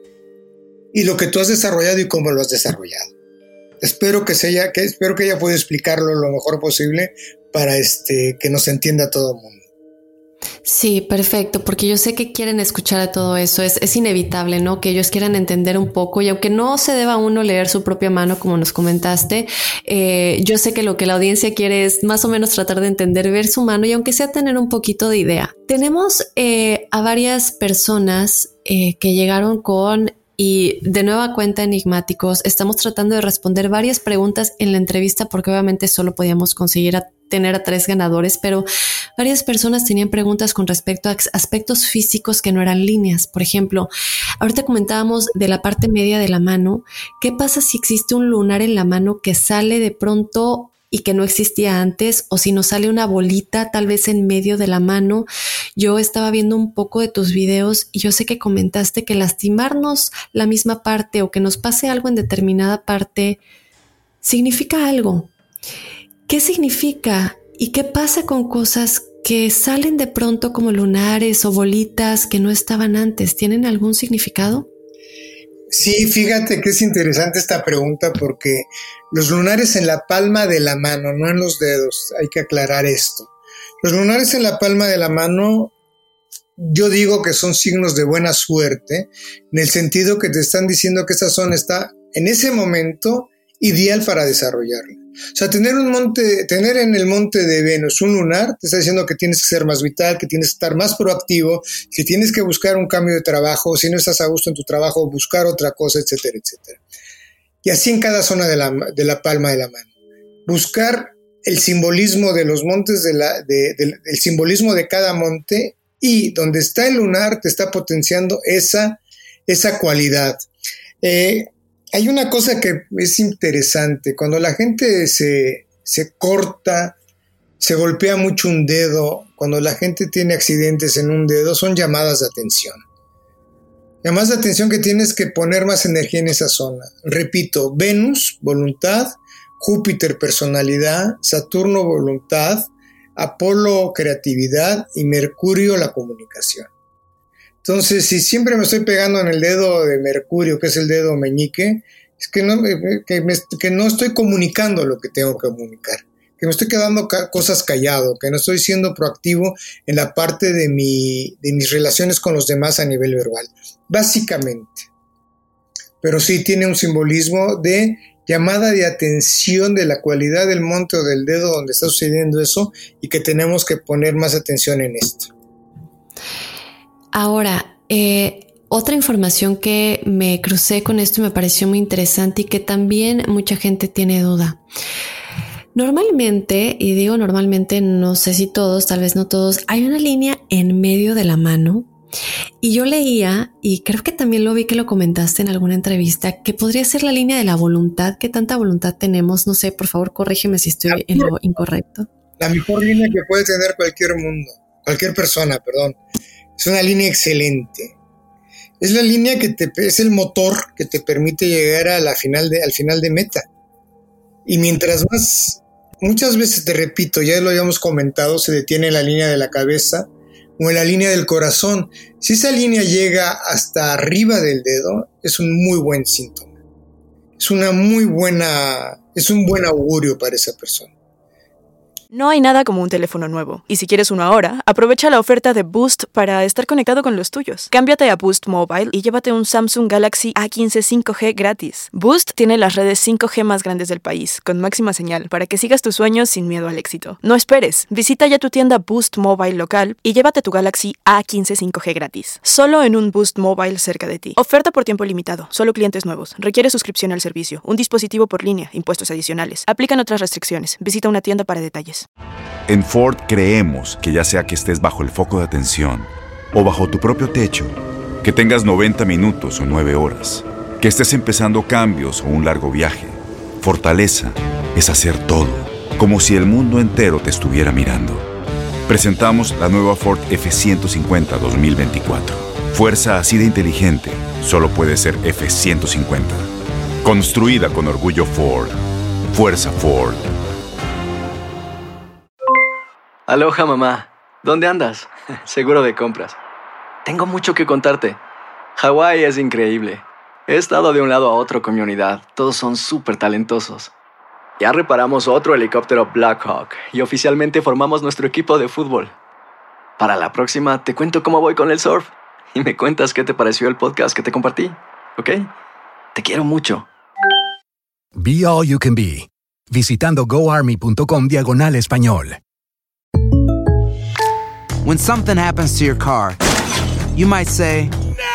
y lo que tú has desarrollado y cómo lo has desarrollado. Espero que, se haya, que, espero que haya podido explicarlo lo mejor posible para este, que nos entienda todo el mundo. Sí, perfecto, porque yo sé que quieren escuchar a todo eso, es, es inevitable, ¿no? Que ellos quieran entender un poco, y aunque no se deba a uno leer su propia mano, como nos comentaste, eh, yo sé que lo que la audiencia quiere es más o menos tratar de entender, ver su mano, y aunque sea tener un poquito de idea. Tenemos eh, a varias personas eh, que llegaron con... Y de nueva cuenta, enigmáticos, estamos tratando de responder varias preguntas en la entrevista, porque obviamente solo podíamos conseguir a tener a tres ganadores, pero varias personas tenían preguntas con respecto a aspectos físicos que no eran líneas. Por ejemplo, ahorita comentábamos de la parte media de la mano. ¿Qué pasa si existe un lunar en la mano que sale de pronto y que no existía antes, o si nos sale una bolita tal vez en medio de la mano? Yo estaba viendo un poco de tus videos y yo sé que comentaste que lastimarnos la misma parte o que nos pase algo en determinada parte significa algo. ¿Qué significa? ¿Y qué pasa con cosas que salen de pronto como lunares o bolitas que no estaban antes? ¿Tienen algún significado? Sí, fíjate que es interesante esta pregunta, porque los lunares en la palma de la mano, no en los dedos, hay que aclarar esto. Los lunares en la palma de la mano, yo digo que son signos de buena suerte, en el sentido que te están diciendo que esa zona está en ese momento ideal para desarrollarla. O sea, tener un monte, tener en el monte de Venus un lunar, te está diciendo que tienes que ser más vital, que tienes que estar más proactivo, que tienes que buscar un cambio de trabajo, si no estás a gusto en tu trabajo, buscar otra cosa, etcétera, etcétera. Y así en cada zona de la, de la palma de la mano. Buscar el simbolismo de los montes, de la, de, de, el simbolismo de cada monte, y donde está el lunar te está potenciando esa, esa cualidad. Eh, Hay una cosa que es interesante. Cuando la gente se, se corta, se golpea mucho un dedo, cuando la gente tiene accidentes en un dedo, son llamadas de atención. Llamadas de atención que tienes que poner más energía en esa zona. Repito, Venus, voluntad; Júpiter, personalidad; Saturno, voluntad; Apolo, creatividad; y Mercurio, la comunicación. Entonces, si siempre me estoy pegando en el dedo de Mercurio, que es el dedo meñique, es que no, que, me, que no estoy comunicando lo que tengo que comunicar, que me estoy quedando ca- cosas callado, que no estoy siendo proactivo en la parte de, mi, de mis relaciones con los demás a nivel verbal, básicamente. Pero sí tiene un simbolismo de llamada de atención de la cualidad del monte o del dedo donde está sucediendo eso, y que tenemos que poner más atención en esto. Ahora, eh, otra información que me crucé con esto y me pareció muy interesante y que también mucha gente tiene duda. Normalmente, y digo normalmente, no sé si todos, tal vez no todos, hay una línea en medio de la mano Y yo leía, y creo que también lo vi que lo comentaste en alguna entrevista, que podría ser la línea de la voluntad. ¿Qué tanta voluntad tenemos? No sé, por favor, corrígeme si estoy en lo incorrecto. La mejor línea que puede tener cualquier mundo, cualquier persona, perdón. Es una línea excelente. Es la línea que te, es el motor que te permite llegar a la final de, al final de meta. Y mientras más, muchas veces te repito, ya lo habíamos comentado, se detiene en la línea de la cabeza o en la línea del corazón. Si esa línea llega hasta arriba del dedo, es un muy buen síntoma. Es una muy buena, es un buen augurio para esa persona. No hay nada como un teléfono nuevo. Y si quieres uno ahora, aprovecha la oferta de Boost para estar conectado con los tuyos. Cámbiate a Boost Mobile y llévate un Samsung Galaxy A quince cinco G gratis. Boost tiene las redes cinco G más grandes del país, con máxima señal, para que sigas tus sueños sin miedo al éxito. No esperes. Visita ya tu tienda Boost Mobile local y llévate tu Galaxy A quince cinco G gratis. Solo en un Boost Mobile cerca de ti. Oferta por tiempo limitado. Solo clientes nuevos. Requiere suscripción al servicio. Un dispositivo por línea. Impuestos adicionales. Aplican otras restricciones. Visita una tienda para detalles. En Ford creemos que ya sea que estés bajo el foco de atención o bajo tu propio techo, que tengas noventa minutos o nueve horas, que estés empezando cambios o un largo viaje, fortaleza es hacer todo, como si el mundo entero te estuviera mirando. Presentamos la nueva Ford F ciento cincuenta dos mil veinticuatro. Fuerza así de inteligente solo puede ser F ciento cincuenta. Construida con orgullo Ford. Fuerza Ford. Aloha, mamá. ¿Dónde andas? Seguro de compras. Tengo mucho que contarte. Hawái es increíble. He estado de un lado a otro con mi unidad. Todos son súper talentosos. Ya reparamos otro helicóptero Black Hawk y oficialmente formamos nuestro equipo de fútbol. Para la próxima te cuento cómo voy con el surf y me cuentas qué te pareció el podcast que te compartí, ¿ok? Te quiero mucho. Be All You Can Be. Visitando goarmy.com diagonal español. When something happens to your car, you might say,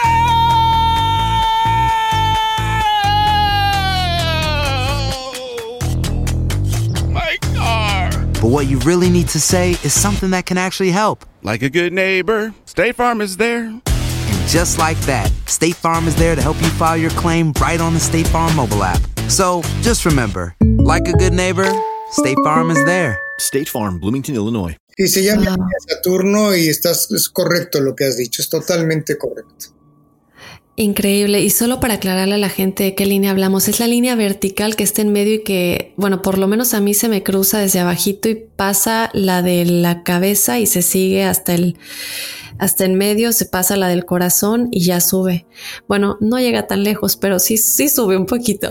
My car! But what you really need to say is something that can actually help. Like a good neighbor, State Farm is there. And just like that, State Farm is there to help you file your claim right on the State Farm mobile app. So just remember, like a good neighbor, State Farm is there. State Farm, Bloomington, Illinois. Y se llama wow. Saturno y estás, es correcto lo que has dicho, es totalmente correcto. Increíble. Y solo para aclararle a la gente de qué línea hablamos, es la línea vertical que está en medio y que, bueno, por lo menos a mí se me cruza desde abajito y pasa la de la cabeza y se sigue hasta el, hasta en medio, se pasa la del corazón y ya sube. Bueno, no llega tan lejos, pero sí, sí sube un poquito.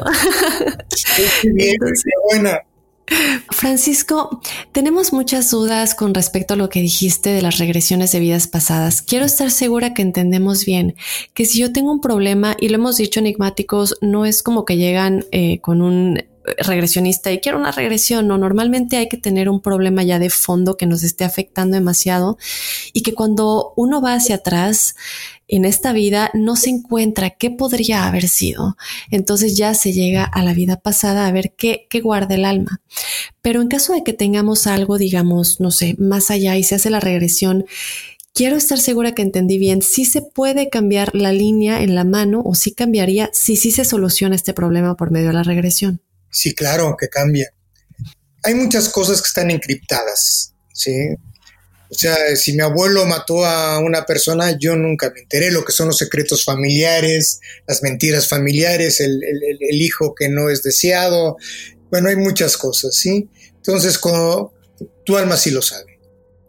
Sí, bien, Entonces, buena. Francisco, tenemos muchas dudas con respecto a lo que dijiste de las regresiones de vidas pasadas. Quiero estar segura que entendemos bien que si yo tengo un problema, y lo hemos dicho enigmáticos, no es como que llegan eh, con un regresionista y quiero una regresión. No, normalmente hay que tener un problema ya de fondo que nos esté afectando demasiado y que cuando uno va hacia atrás en esta vida no se encuentra qué podría haber sido. Entonces ya se llega a la vida pasada a ver qué, qué guarda el alma. Pero en caso de que tengamos algo, digamos, no sé, más allá y se hace la regresión, quiero estar segura que entendí bien. ¿Sí se puede cambiar la línea en la mano o sí cambiaría si sí se soluciona este problema por medio de la regresión? Sí, claro que cambia. Hay muchas cosas que están encriptadas, ¿sí? O sea, si mi abuelo mató a una persona, yo nunca me enteré lo que son los secretos familiares, las mentiras familiares, el, el, el hijo que no es deseado. Bueno, hay muchas cosas, ¿sí? Entonces, como tu alma sí lo sabe.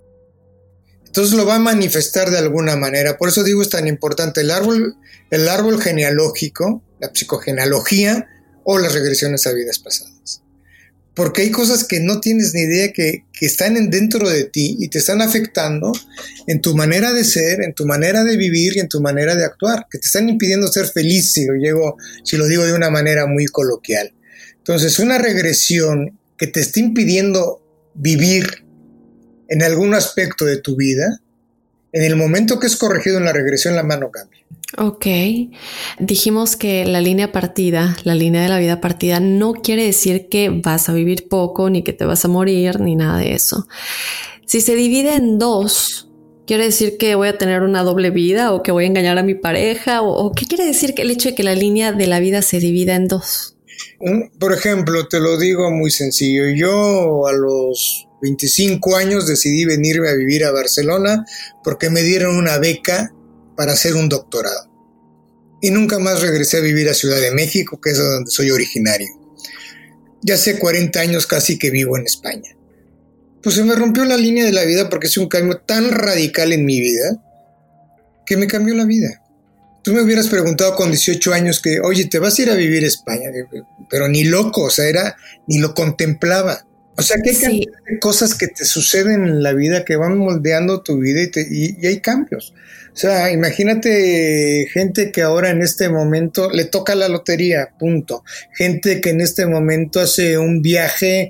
Entonces lo va a manifestar de alguna manera. Por eso digo, es tan importante el árbol, el árbol genealógico, la psicogenealogía, o las regresiones a vidas pasadas. Porque hay cosas que no tienes ni idea que, que están en dentro de ti y te están afectando en tu manera de ser, en tu manera de vivir y en tu manera de actuar, que te están impidiendo ser feliz, si lo, llego, si lo digo de una manera muy coloquial. Entonces, una regresión que te esté impidiendo vivir en algún aspecto de tu vida, en el momento que es corregido en la regresión, la mano cambia. Ok, dijimos que la línea partida, la línea de la vida partida, no quiere decir que vas a vivir poco, ni que te vas a morir, ni nada de eso. Si se divide en dos, ¿Quiere decir que voy a tener una doble vida o que voy a engañar a mi pareja? ¿O, o qué quiere decir que el hecho de que la línea de la vida se divida en dos? Por ejemplo, te lo digo muy sencillo. Yo a los veinticinco años decidí venirme a vivir a Barcelona porque me dieron una beca para hacer un doctorado. Y nunca más regresé a vivir a Ciudad de México, que es donde soy originario. Ya hace cuarenta años casi que vivo en España. Pues se me rompió la línea de la vida porque es un cambio tan radical en mi vida que me cambió la vida. Tú me hubieras preguntado con dieciocho años que, oye, ¿te vas a ir a vivir a España? Pero ni loco, o sea, era, ni lo contemplaba. O sea, que hay sí. cosas que te suceden en la vida que van moldeando tu vida y, te, y, y hay cambios. O sea, imagínate gente que ahora en este momento le toca la lotería, punto. Gente que en este momento hace un viaje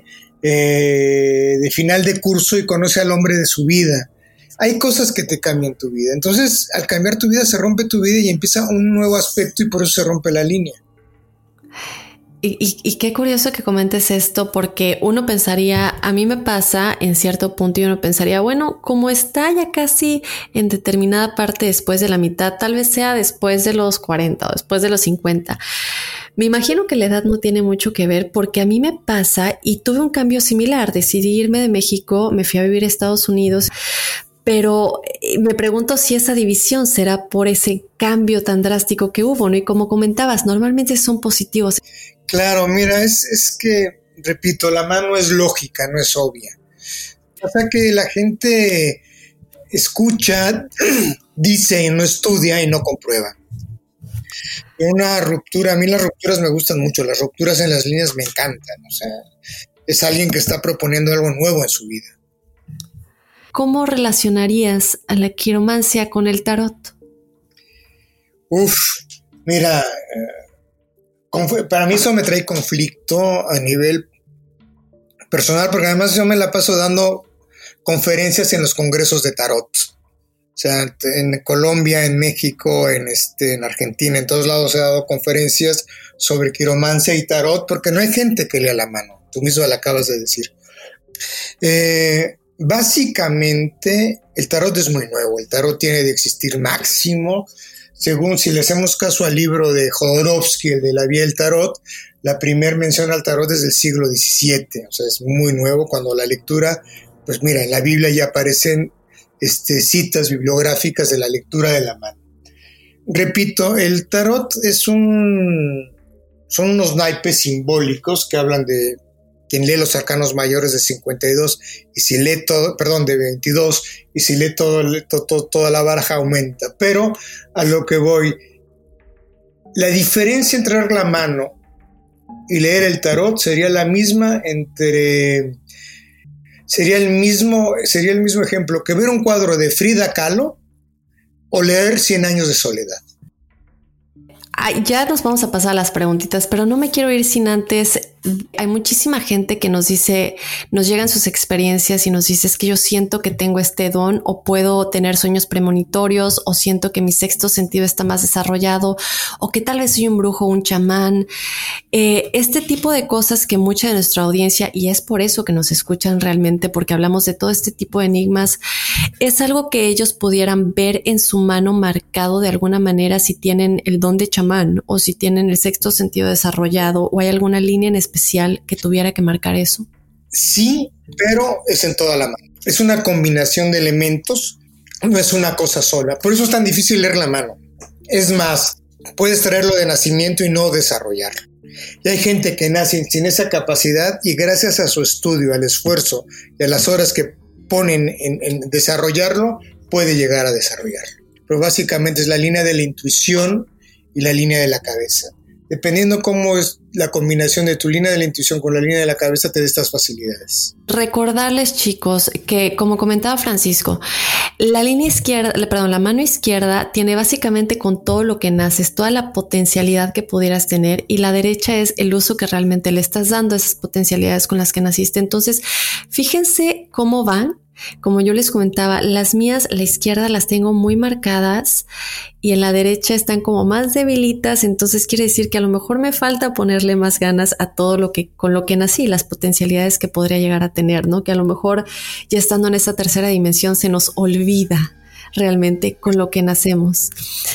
eh, de final de curso y conoce al hombre de su vida. Hay cosas que te cambian tu vida. Entonces, al cambiar tu vida, se rompe tu vida y empieza un nuevo aspecto y por eso se rompe la línea. Y, y, y qué curioso que comentes esto, porque uno pensaría, a mí me pasa en cierto punto y uno pensaría, bueno, como está ya casi en determinada parte después de la mitad, tal vez sea después de los cuarenta o después de los cincuenta. Me imagino que la edad no tiene mucho que ver porque a mí me pasa y tuve un cambio similar. Decidí irme de México, me fui a vivir a Estados Unidos, pero me pregunto si esa división será por ese cambio tan drástico que hubo, ¿no? Y como comentabas, normalmente son positivos. Claro, mira, es, es que, repito, la mano es lógica, no es obvia. O sea que la gente escucha, dice y no estudia y no comprueba. Una ruptura, a mí las rupturas me gustan mucho, las rupturas en las líneas me encantan, o sea, es alguien que está proponiendo algo nuevo en su vida. ¿Cómo relacionarías a la quiromancia con el tarot? Uf, mira, eh, para mí eso me trae conflicto a nivel personal, porque además yo me la paso dando conferencias en los congresos de tarot. O sea, en Colombia, en México, en, este, en Argentina, en todos lados he dado conferencias sobre quiromancia y tarot, porque no hay gente que lea la mano. Tú mismo la acabas de decir. Eh, básicamente, el tarot es muy nuevo. El tarot tiene de existir máximo. Según, si le hacemos caso al libro de Jodorowsky, el de la vía del tarot, la primer mención al tarot es del siglo diecisiete. O sea, es muy nuevo. Cuando la lectura, pues mira, en la Biblia ya aparecen Este, citas bibliográficas de la lectura de la mano. Repito, el tarot es un son unos naipes simbólicos que hablan de quien lee los arcanos mayores de cincuenta y dos y si lee todo, perdón, de veintidós y si lee todo, todo, todo toda la baraja aumenta, pero a lo que voy, la diferencia entre leer la mano y leer el tarot sería la misma entre Sería el mismo, sería el mismo ejemplo que ver un cuadro de Frida Kahlo o leer Cien años de soledad. Ay, ya nos vamos a pasar a las preguntitas, pero no me quiero ir sin antes. Hay muchísima gente que nos dice, nos llegan sus experiencias y nos dice, es que yo siento que tengo este don o puedo tener sueños premonitorios o siento que mi sexto sentido está más desarrollado o que tal vez soy un brujo o un chamán. Eh, este tipo de cosas que mucha de nuestra audiencia, y es por eso que nos escuchan realmente, porque hablamos de todo este tipo de enigmas, es algo que ellos pudieran ver en su mano marcado de alguna manera si tienen el don de chamán o si tienen el sexto sentido desarrollado o hay alguna línea en especial que tuviera que marcar eso. Sí, pero es en toda la mano. Es una combinación de elementos, no es una cosa sola. Por eso es tan difícil leer la mano. Es más, puedes traerlo de nacimiento y no desarrollarlo. Y hay gente que nace sin esa capacidad y gracias a su estudio, al esfuerzo y a las horas que ponen en, en desarrollarlo, puede llegar a desarrollarlo. Pero básicamente es la línea de la intuición y la línea de la cabeza. Dependiendo cómo es la combinación de tu línea de la intuición con la línea de la cabeza, te da estas facilidades. Recordarles, chicos, que como comentaba Francisco, la línea izquierda, perdón, la mano izquierda tiene básicamente con todo lo que naces, toda la potencialidad que pudieras tener, y la derecha es el uso que realmente le estás dando a esas potencialidades con las que naciste. Entonces, fíjense cómo van. Como yo les comentaba, las mías, la izquierda las tengo muy marcadas y en la derecha están como más debilitas, entonces quiere decir que a lo mejor me falta ponerle más ganas a todo lo que, con lo que nací, las potencialidades que podría llegar a tener, ¿no? Que a lo mejor ya estando en esa tercera dimensión se nos olvida realmente con lo que nacemos.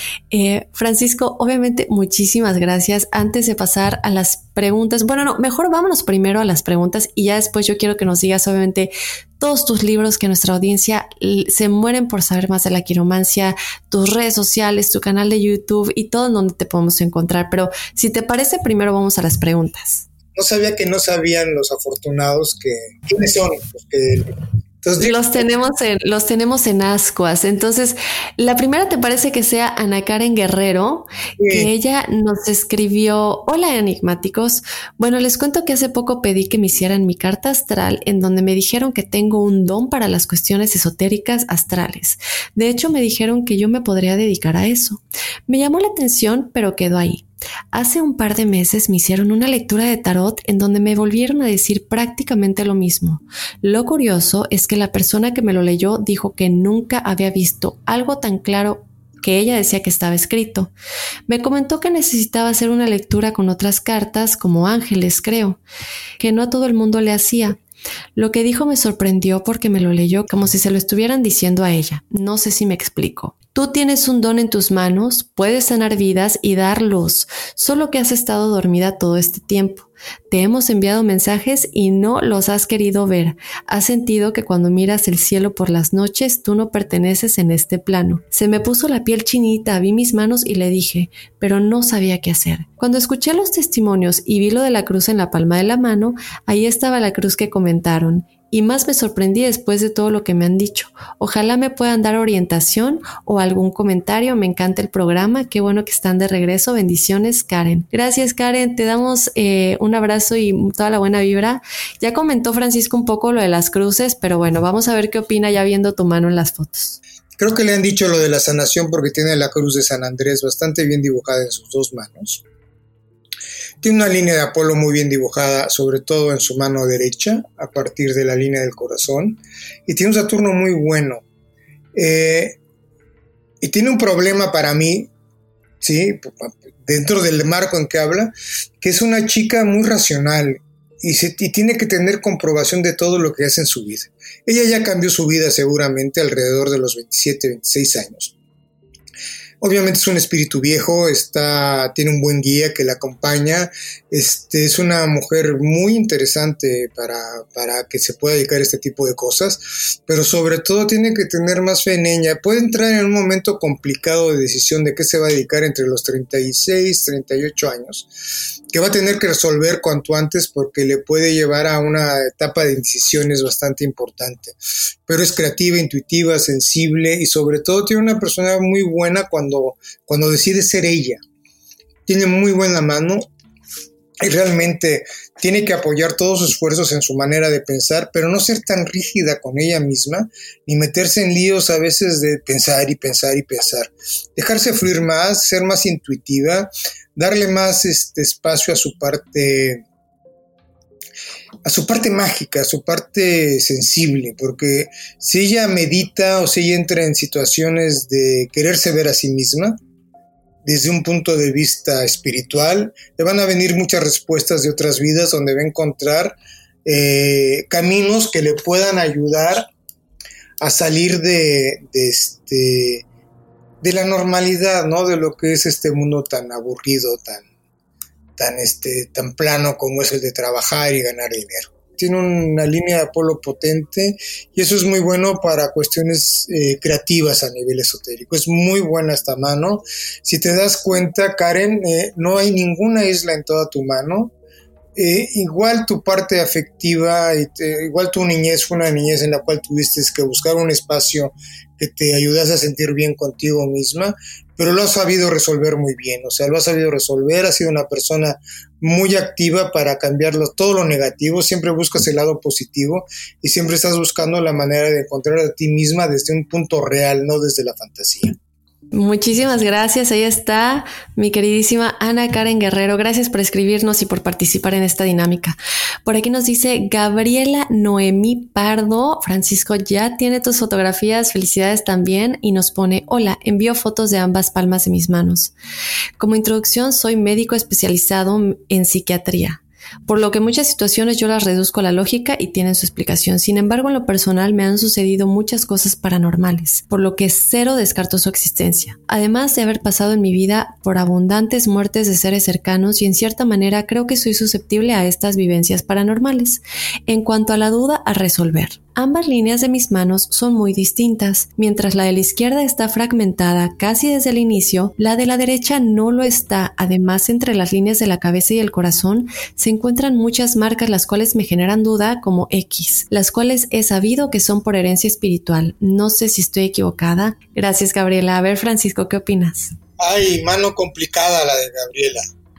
Eh, Francisco, obviamente muchísimas gracias. Antes de pasar a las preguntas, bueno, no, mejor vámonos primero a las preguntas y ya después yo quiero que nos digas obviamente todos tus libros, que nuestra audiencia se mueren por saber más de la quiromancia, tus redes sociales, tu canal de YouTube y todo en donde te podemos encontrar. Pero si te parece, primero vamos a las preguntas. No sabía que no sabían los afortunados que quiénes son los que... Entonces, los tenemos en, los tenemos en ascuas. Entonces, la primera te parece que sea Ana Karen Guerrero, sí. Que ella nos escribió: hola enigmáticos. Bueno, les cuento que hace poco pedí que me hicieran mi carta astral, en donde me dijeron que tengo un don para las cuestiones esotéricas astrales. De hecho, me dijeron que yo me podría dedicar a eso. Me llamó la atención, pero quedó ahí. Hace un par de meses me hicieron una lectura de tarot en donde me volvieron a decir prácticamente lo mismo. Lo curioso es que la persona que me lo leyó dijo que nunca había visto algo tan claro que ella decía que estaba escrito. Me comentó que necesitaba hacer una lectura con otras cartas, como ángeles, creo, que no a todo el mundo le hacía. Lo que dijo me sorprendió porque me lo leyó como si se lo estuvieran diciendo a ella. No sé si me explico. Tú tienes un don en tus manos, puedes sanar vidas y dar luz, solo que has estado dormida todo este tiempo. Te hemos enviado mensajes y no los has querido ver. Has sentido que cuando miras el cielo por las noches, tú no perteneces en este plano. Se me puso la piel chinita, vi mis manos y le dije, pero no sabía qué hacer. Cuando escuché los testimonios y vi lo de la cruz en la palma de la mano, ahí estaba la cruz que comentaron. Y más me sorprendí después de todo lo que me han dicho. Ojalá me puedan dar orientación o algún comentario. Me encanta el programa. Qué bueno que están de regreso. Bendiciones, Karen. Gracias, Karen. Te damos eh, un abrazo y toda la buena vibra. Ya comentó Francisco un poco lo de las cruces, pero bueno, vamos a ver qué opina ya viendo tu mano en las fotos. Creo que le han dicho lo de la sanación porque tiene la cruz de San Andrés bastante bien dibujada en sus dos manos. Tiene una línea de Apolo muy bien dibujada, sobre todo en su mano derecha, a partir de la línea del corazón. Y tiene un Saturno muy bueno. Eh, y tiene un problema para mí, ¿sí? Dentro del marco en que habla, que es una chica muy racional y, se, y tiene que tener comprobación de todo lo que hace en su vida. Ella ya cambió su vida seguramente alrededor de los veintisiete, veintiséis años. Obviamente es un espíritu viejo, está, tiene un buen guía que la acompaña, este, es una mujer muy interesante para, para que se pueda dedicar a este tipo de cosas, pero sobre todo tiene que tener más fe en ella. Puede entrar en un momento complicado de decisión de qué se va a dedicar entre los treinta y seis, treinta y ocho años, que va a tener que resolver cuanto antes porque le puede llevar a una etapa de decisiones bastante importante. Pero es creativa, intuitiva, sensible y sobre todo tiene una personalidad muy buena cuando cuando decide ser ella. Tiene muy buena mano y realmente tiene que apoyar todos sus esfuerzos en su manera de pensar, pero no ser tan rígida con ella misma, ni meterse en líos a veces de pensar y pensar y pensar. Dejarse fluir más, ser más intuitiva, darle más este espacio a su parte a su parte mágica, a su parte sensible, porque si ella medita o si ella entra en situaciones de quererse ver a sí misma, desde un punto de vista espiritual, le van a venir muchas respuestas de otras vidas donde va a encontrar eh, caminos que le puedan ayudar a salir de, de, este, de la normalidad, ¿no? De lo que es este mundo tan aburrido, tan tan este tan plano como es el de trabajar y ganar dinero. Tiene una línea de Apolo potente y eso es muy bueno para cuestiones eh, creativas a nivel esotérico. Es muy buena esta mano. Si te das cuenta, Karen, eh, no hay ninguna isla en toda tu mano. Eh, igual tu parte afectiva, y te, igual tu niñez fue una niñez en la cual tuviste que buscar un espacio que te ayudase a sentir bien contigo misma, pero lo has sabido resolver muy bien, o sea, lo has sabido resolver, has sido una persona muy activa para cambiarlo, todo lo negativo, siempre buscas el lado positivo y siempre estás buscando la manera de encontrar a ti misma desde un punto real, no desde la fantasía. Muchísimas gracias, ahí está mi queridísima Ana Karen Guerrero, gracias por escribirnos y por participar en esta dinámica. Por aquí nos dice Gabriela Noemí Pardo: Francisco ya tiene tus fotografías, felicidades también, y nos pone: hola, envío fotos de ambas palmas de mis manos. Como introducción, soy médico especializado en psiquiatría. por lo que muchas situaciones yo las reduzco a la lógica y tienen su explicación. Sin embargo, en lo personal me han sucedido muchas cosas paranormales, por lo que cero descarto su existencia. Además de haber pasado en mi vida por abundantes muertes de seres cercanos, y en cierta manera creo que soy susceptible a estas vivencias paranormales. En cuanto a la duda a resolver, ambas líneas de mis manos son muy distintas. Mientras la de la izquierda está fragmentada casi desde el inicio, la de la derecha no lo está. Además, entre las líneas de la cabeza y el corazón se encuentran muchas marcas, las cuales me generan duda, como X, las cuales he sabido que son por herencia espiritual. No sé si estoy equivocada. Gracias, Gabriela. A ver, Francisco, ¿qué opinas? Ay, mano complicada la de Gabriela.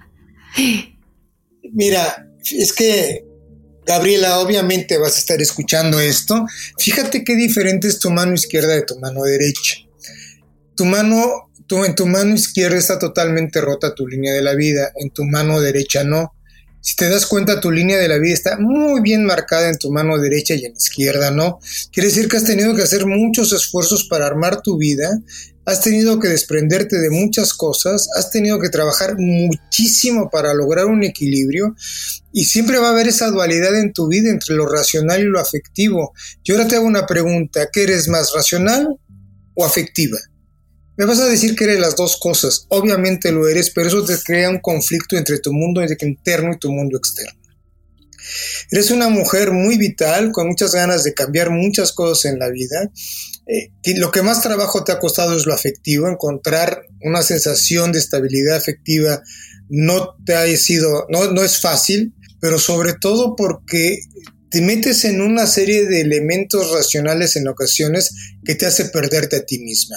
Mira, es que Gabriela, obviamente vas a estar escuchando esto. Fíjate qué diferente es tu mano izquierda de tu mano derecha. Tu mano, tu, en tu mano izquierda está totalmente rota tu línea de la vida, en tu mano derecha no. Si te das cuenta, tu línea de la vida está muy bien marcada en tu mano derecha y en la izquierda no. Quiere decir que has tenido que hacer muchos esfuerzos para armar tu vida, has tenido que desprenderte de muchas cosas, has tenido que trabajar muchísimo para lograr un equilibrio, y siempre va a haber esa dualidad en tu vida entre lo racional y lo afectivo. Yo ahora te hago una pregunta: ¿qué eres más, racional o afectiva? Me vas a decir que eres las dos cosas. Obviamente lo eres, pero eso te crea un conflicto entre tu mundo interno y tu mundo externo. Eres una mujer muy vital, con muchas ganas de cambiar muchas cosas en la vida. Eh, y lo que más trabajo te ha costado es lo afectivo. Encontrar una sensación de estabilidad afectiva no te ha sido, no, no es fácil, pero sobre todo porque te metes en una serie de elementos racionales en ocasiones que te hace perderte a ti misma.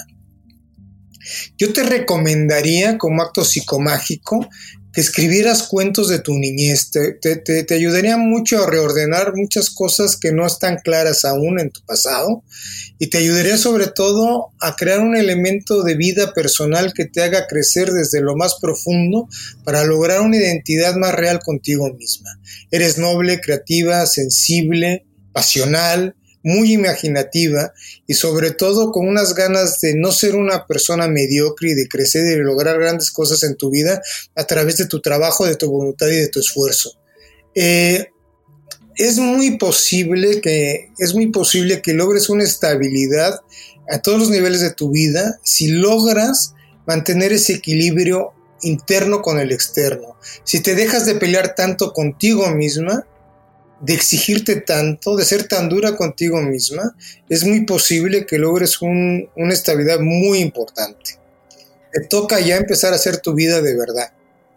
Yo te recomendaría, como acto psicomágico, que escribieras cuentos de tu niñez. Te, te, te ayudaría mucho a reordenar muchas cosas que no están claras aún en tu pasado, y te ayudaría sobre todo a crear un elemento de vida personal que te haga crecer desde lo más profundo para lograr una identidad más real contigo misma. Eres noble, creativa, sensible, pasional, muy imaginativa, y sobre todo con unas ganas de no ser una persona mediocre y de crecer y de lograr grandes cosas en tu vida a través de tu trabajo, de tu voluntad y de tu esfuerzo. Eh, es muy posible que, es muy posible que logres una estabilidad a todos los niveles de tu vida si logras mantener ese equilibrio interno con el externo. Si te dejas de pelear tanto contigo misma, de exigirte tanto, de ser tan dura contigo misma, es muy posible que logres un, una estabilidad muy importante. Te toca ya empezar a hacer tu vida de verdad.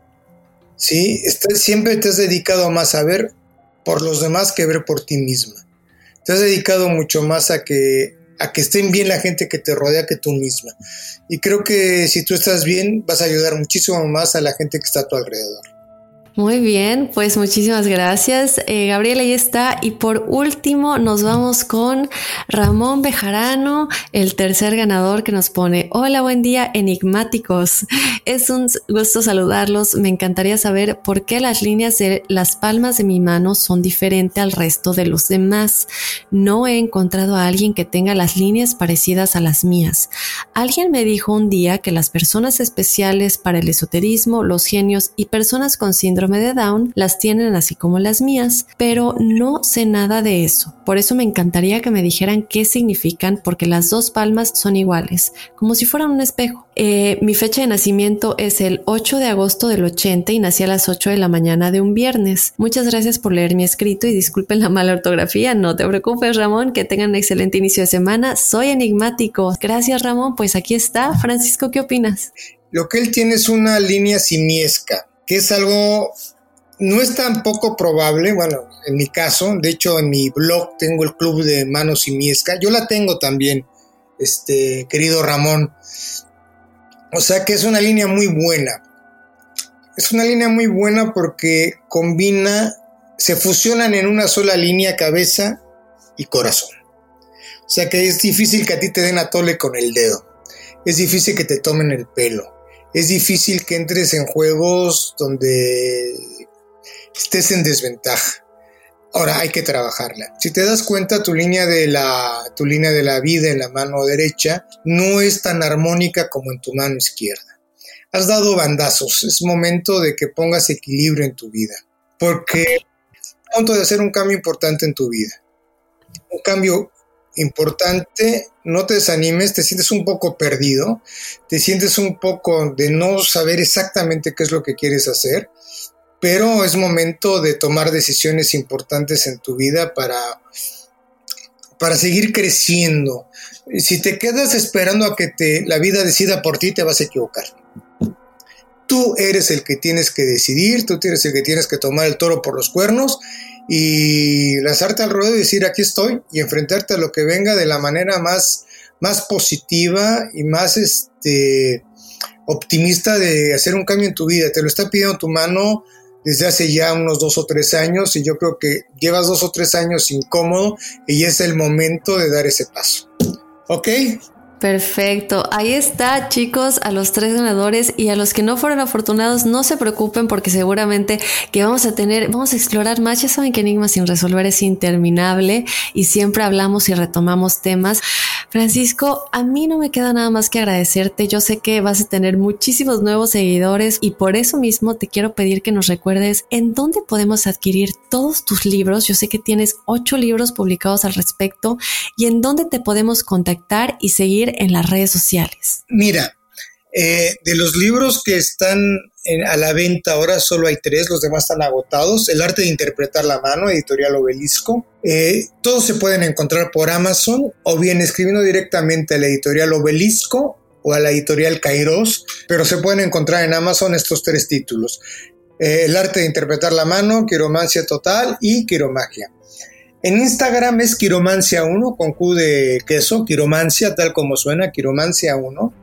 ¿Sí? Estás, siempre te has dedicado más a ver por los demás que ver por ti misma. Te has dedicado mucho más a que, a que estén bien la gente que te rodea que tú misma. Y creo que si tú estás bien, vas a ayudar muchísimo más a la gente que está a tu alrededor. Muy bien, pues muchísimas gracias. Eh, Gabriela, ahí está. Y por último nos vamos con Ramón Bejarano, el tercer ganador, que nos pone: hola, buen día, enigmáticos. Es un gusto saludarlos. Me encantaría saber por qué las líneas de las palmas de mi mano son diferentes al resto de los demás. No he encontrado a alguien que tenga las líneas parecidas a las mías. Alguien me dijo un día que las personas especiales para el esoterismo, los genios y personas con síndrome de Down las tienen así como las mías, pero no sé nada de eso. Por eso me encantaría que me dijeran qué significan, porque las dos palmas son iguales, como si fueran un espejo. Eh, mi fecha de nacimiento es el ocho de agosto del ochenta y nací a las ocho de la mañana de un viernes. Muchas gracias por leer mi escrito y disculpen la mala ortografía. No te preocupes, Ramón, que tengan un excelente inicio de semana. Soy enigmático. Gracias, Ramón. Pues aquí está. Francisco, ¿qué opinas? Lo que él tiene es una línea simiesca, que es algo, no es tan poco probable. Bueno, en mi caso, de hecho en mi blog tengo el club de mano simiesca, yo la tengo también, este querido Ramón. O sea que es una línea muy buena, es una línea muy buena porque combina, se fusionan en una sola línea cabeza y corazón. O sea que es difícil que a ti te den a tole con el dedo, es difícil que te tomen el pelo, es difícil que entres en juegos donde estés en desventaja. Ahora hay que trabajarla. Si te das cuenta, tu línea de la, tu línea de la vida en la mano derecha no es tan armónica como en tu mano izquierda. Has dado bandazos. Es momento de que pongas equilibrio en tu vida. porque estás a punto de hacer un cambio importante en tu vida. Un cambio importante, no te desanimes, te sientes un poco perdido, te sientes un poco de no saber exactamente qué es lo que quieres hacer, pero es momento de tomar decisiones importantes en tu vida para, para seguir creciendo. Si te quedas esperando a que te, la vida decida por ti, te vas a equivocar. Tú eres el que tienes que decidir, tú eres el que tienes que tomar el toro por los cuernos y lanzarte al ruedo y decir aquí estoy y enfrentarte a lo que venga de la manera más, más positiva y más este, optimista de hacer un cambio en tu vida. Te lo está pidiendo tu mano desde hace ya unos dos o tres años y yo creo que llevas dos o tres años incómodo y ya es el momento de dar ese paso. ¿Ok? Perfecto, ahí está, chicos, a los tres ganadores, y a los que no fueron afortunados no se preocupen porque seguramente que vamos a tener, vamos a explorar más. Ya saben que Enigma sin resolver es interminable y siempre hablamos y retomamos temas. Francisco, a mí no me queda nada más que agradecerte. Yo sé que vas a tener muchísimos nuevos seguidores y por eso mismo te quiero pedir que nos recuerdes en dónde podemos adquirir todos tus libros. Yo sé que tienes ocho libros publicados al respecto, y en dónde te podemos contactar y seguir en las redes sociales. Mira, eh, de los libros que están en, a la venta ahora solo hay tres, los demás están agotados. El arte de interpretar la mano, editorial Obelisco. Eh, todos se pueden encontrar por Amazon o bien escribiendo directamente a la editorial Obelisco o a la editorial Kairos, pero se pueden encontrar en Amazon estos tres títulos. Eh, el arte de interpretar la mano, Quiromancia Total y Quiromagia. En Instagram es Quiromancia uno, con Q de queso, Quiromancia, tal como suena, Quiromancia uno.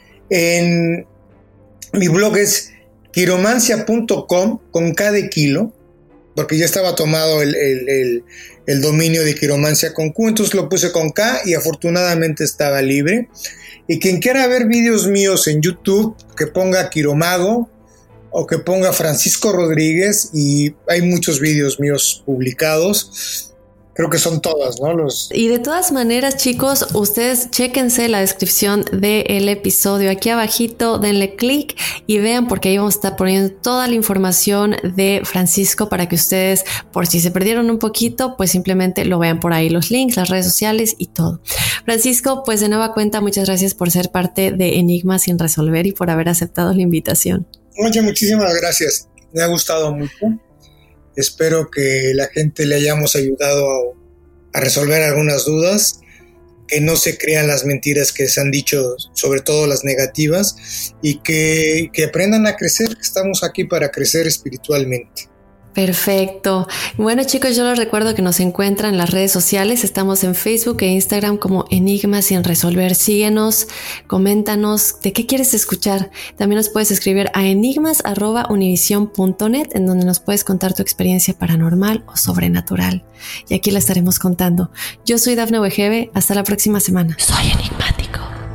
En mi blog es quiromancia punto com, con K de kilo, porque ya estaba tomado el, el, el, el dominio de Quiromancia con Q, entonces lo puse con K y afortunadamente estaba libre. Y quien quiera ver vídeos míos en YouTube, que ponga Quiromago o que ponga Francisco Rodríguez, y hay muchos vídeos míos publicados. Creo que son todas, ¿no? Los... Y de todas maneras, chicos, ustedes chéquense la descripción del episodio. Aquí abajito, denle clic y vean, porque ahí vamos a estar poniendo toda la información de Francisco para que ustedes, por si se perdieron un poquito, pues simplemente lo vean por ahí, los links, las redes sociales y todo. Francisco, pues de nueva cuenta, muchas gracias por ser parte de Enigma sin resolver y por haber aceptado la invitación. Muchas, muchísimas gracias. Me ha gustado mucho. Espero que la gente le hayamos ayudado a, a resolver algunas dudas, que no se crean las mentiras que se han dicho, sobre todo las negativas, y que, que aprendan a crecer, que estamos aquí para crecer espiritualmente. Perfecto. Bueno, chicos, yo les recuerdo que nos encuentran en las redes sociales. Estamos en Facebook e Instagram como Enigma sin resolver. Síguenos, coméntanos de qué quieres escuchar. También nos puedes escribir a enigmas arroba univision punto net, en donde nos puedes contar tu experiencia paranormal o sobrenatural. Y aquí la estaremos contando. Yo soy Dafne Wegebe. Hasta la próxima semana. Soy enigmático.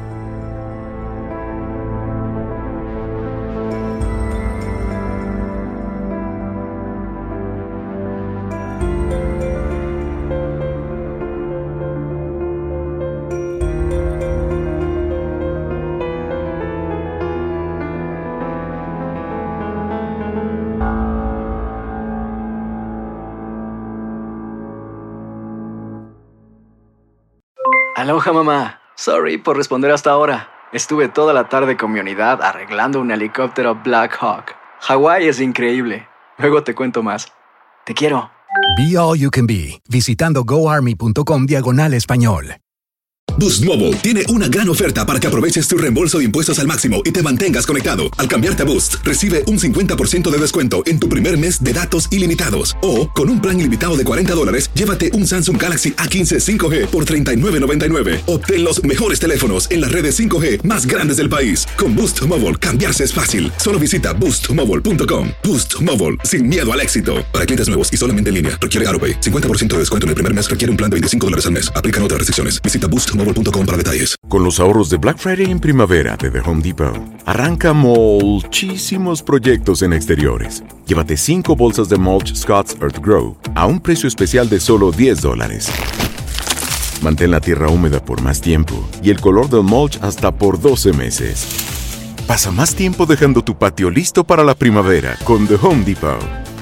Aloha, mamá. Sorry por responder hasta ahora. Estuve toda la tarde con mi unidad arreglando un helicóptero Black Hawk. Hawái es increíble. Luego te cuento más. Te quiero. Be All You Can Be, visitando goarmy.com diagonal español. Boost Mobile tiene una gran oferta para que aproveches tu reembolso de impuestos al máximo y te mantengas conectado. Al cambiarte a Boost, recibe un cincuenta por ciento de descuento en tu primer mes de datos ilimitados. O, con un plan ilimitado de cuarenta dólares, llévate un Samsung Galaxy A quince cinco G por treinta y nueve noventa y nueve. Obtén los mejores teléfonos en las redes cinco G más grandes del país. Con Boost Mobile, cambiarse es fácil. Solo visita boost mobile punto com. Boost Mobile, sin miedo al éxito. Para clientes nuevos y solamente en línea, requiere AutoPay. cincuenta por ciento de descuento en el primer mes requiere un plan de veinticinco dólares al mes. Aplican otras restricciones. Visita boost mobile punto com para detalles. Con los ahorros de Black Friday en primavera de The Home Depot, arranca muchísimos proyectos en exteriores. Llévate cinco bolsas de mulch Scott's Earth Grow a un precio especial de solo diez dólares. Mantén la tierra húmeda por más tiempo y el color del mulch hasta por doce meses. Pasa más tiempo dejando tu patio listo para la primavera con The Home Depot.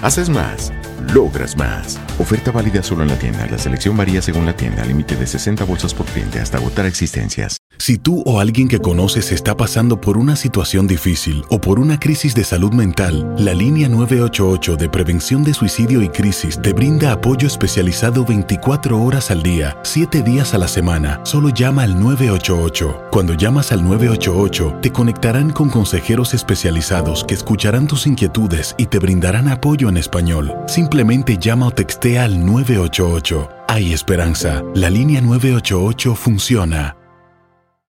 Haces más, logras más. Oferta válida solo en la tienda. La selección varía según la tienda. Límite de sesenta bolsas por cliente hasta agotar existencias. Si tú o alguien que conoces está pasando por una situación difícil o por una crisis de salud mental, la línea nueve ocho ocho de Prevención de Suicidio y Crisis te brinda apoyo especializado veinticuatro horas al día, siete días a la semana. Solo llama al nueve ocho ocho. Cuando llamas al nueve ocho ocho, te conectarán con consejeros especializados que escucharán tus inquietudes y te brindarán apoyo en español. Simplemente llama o textea al nueve ocho ocho. Hay esperanza. La línea nueve ocho ocho funciona.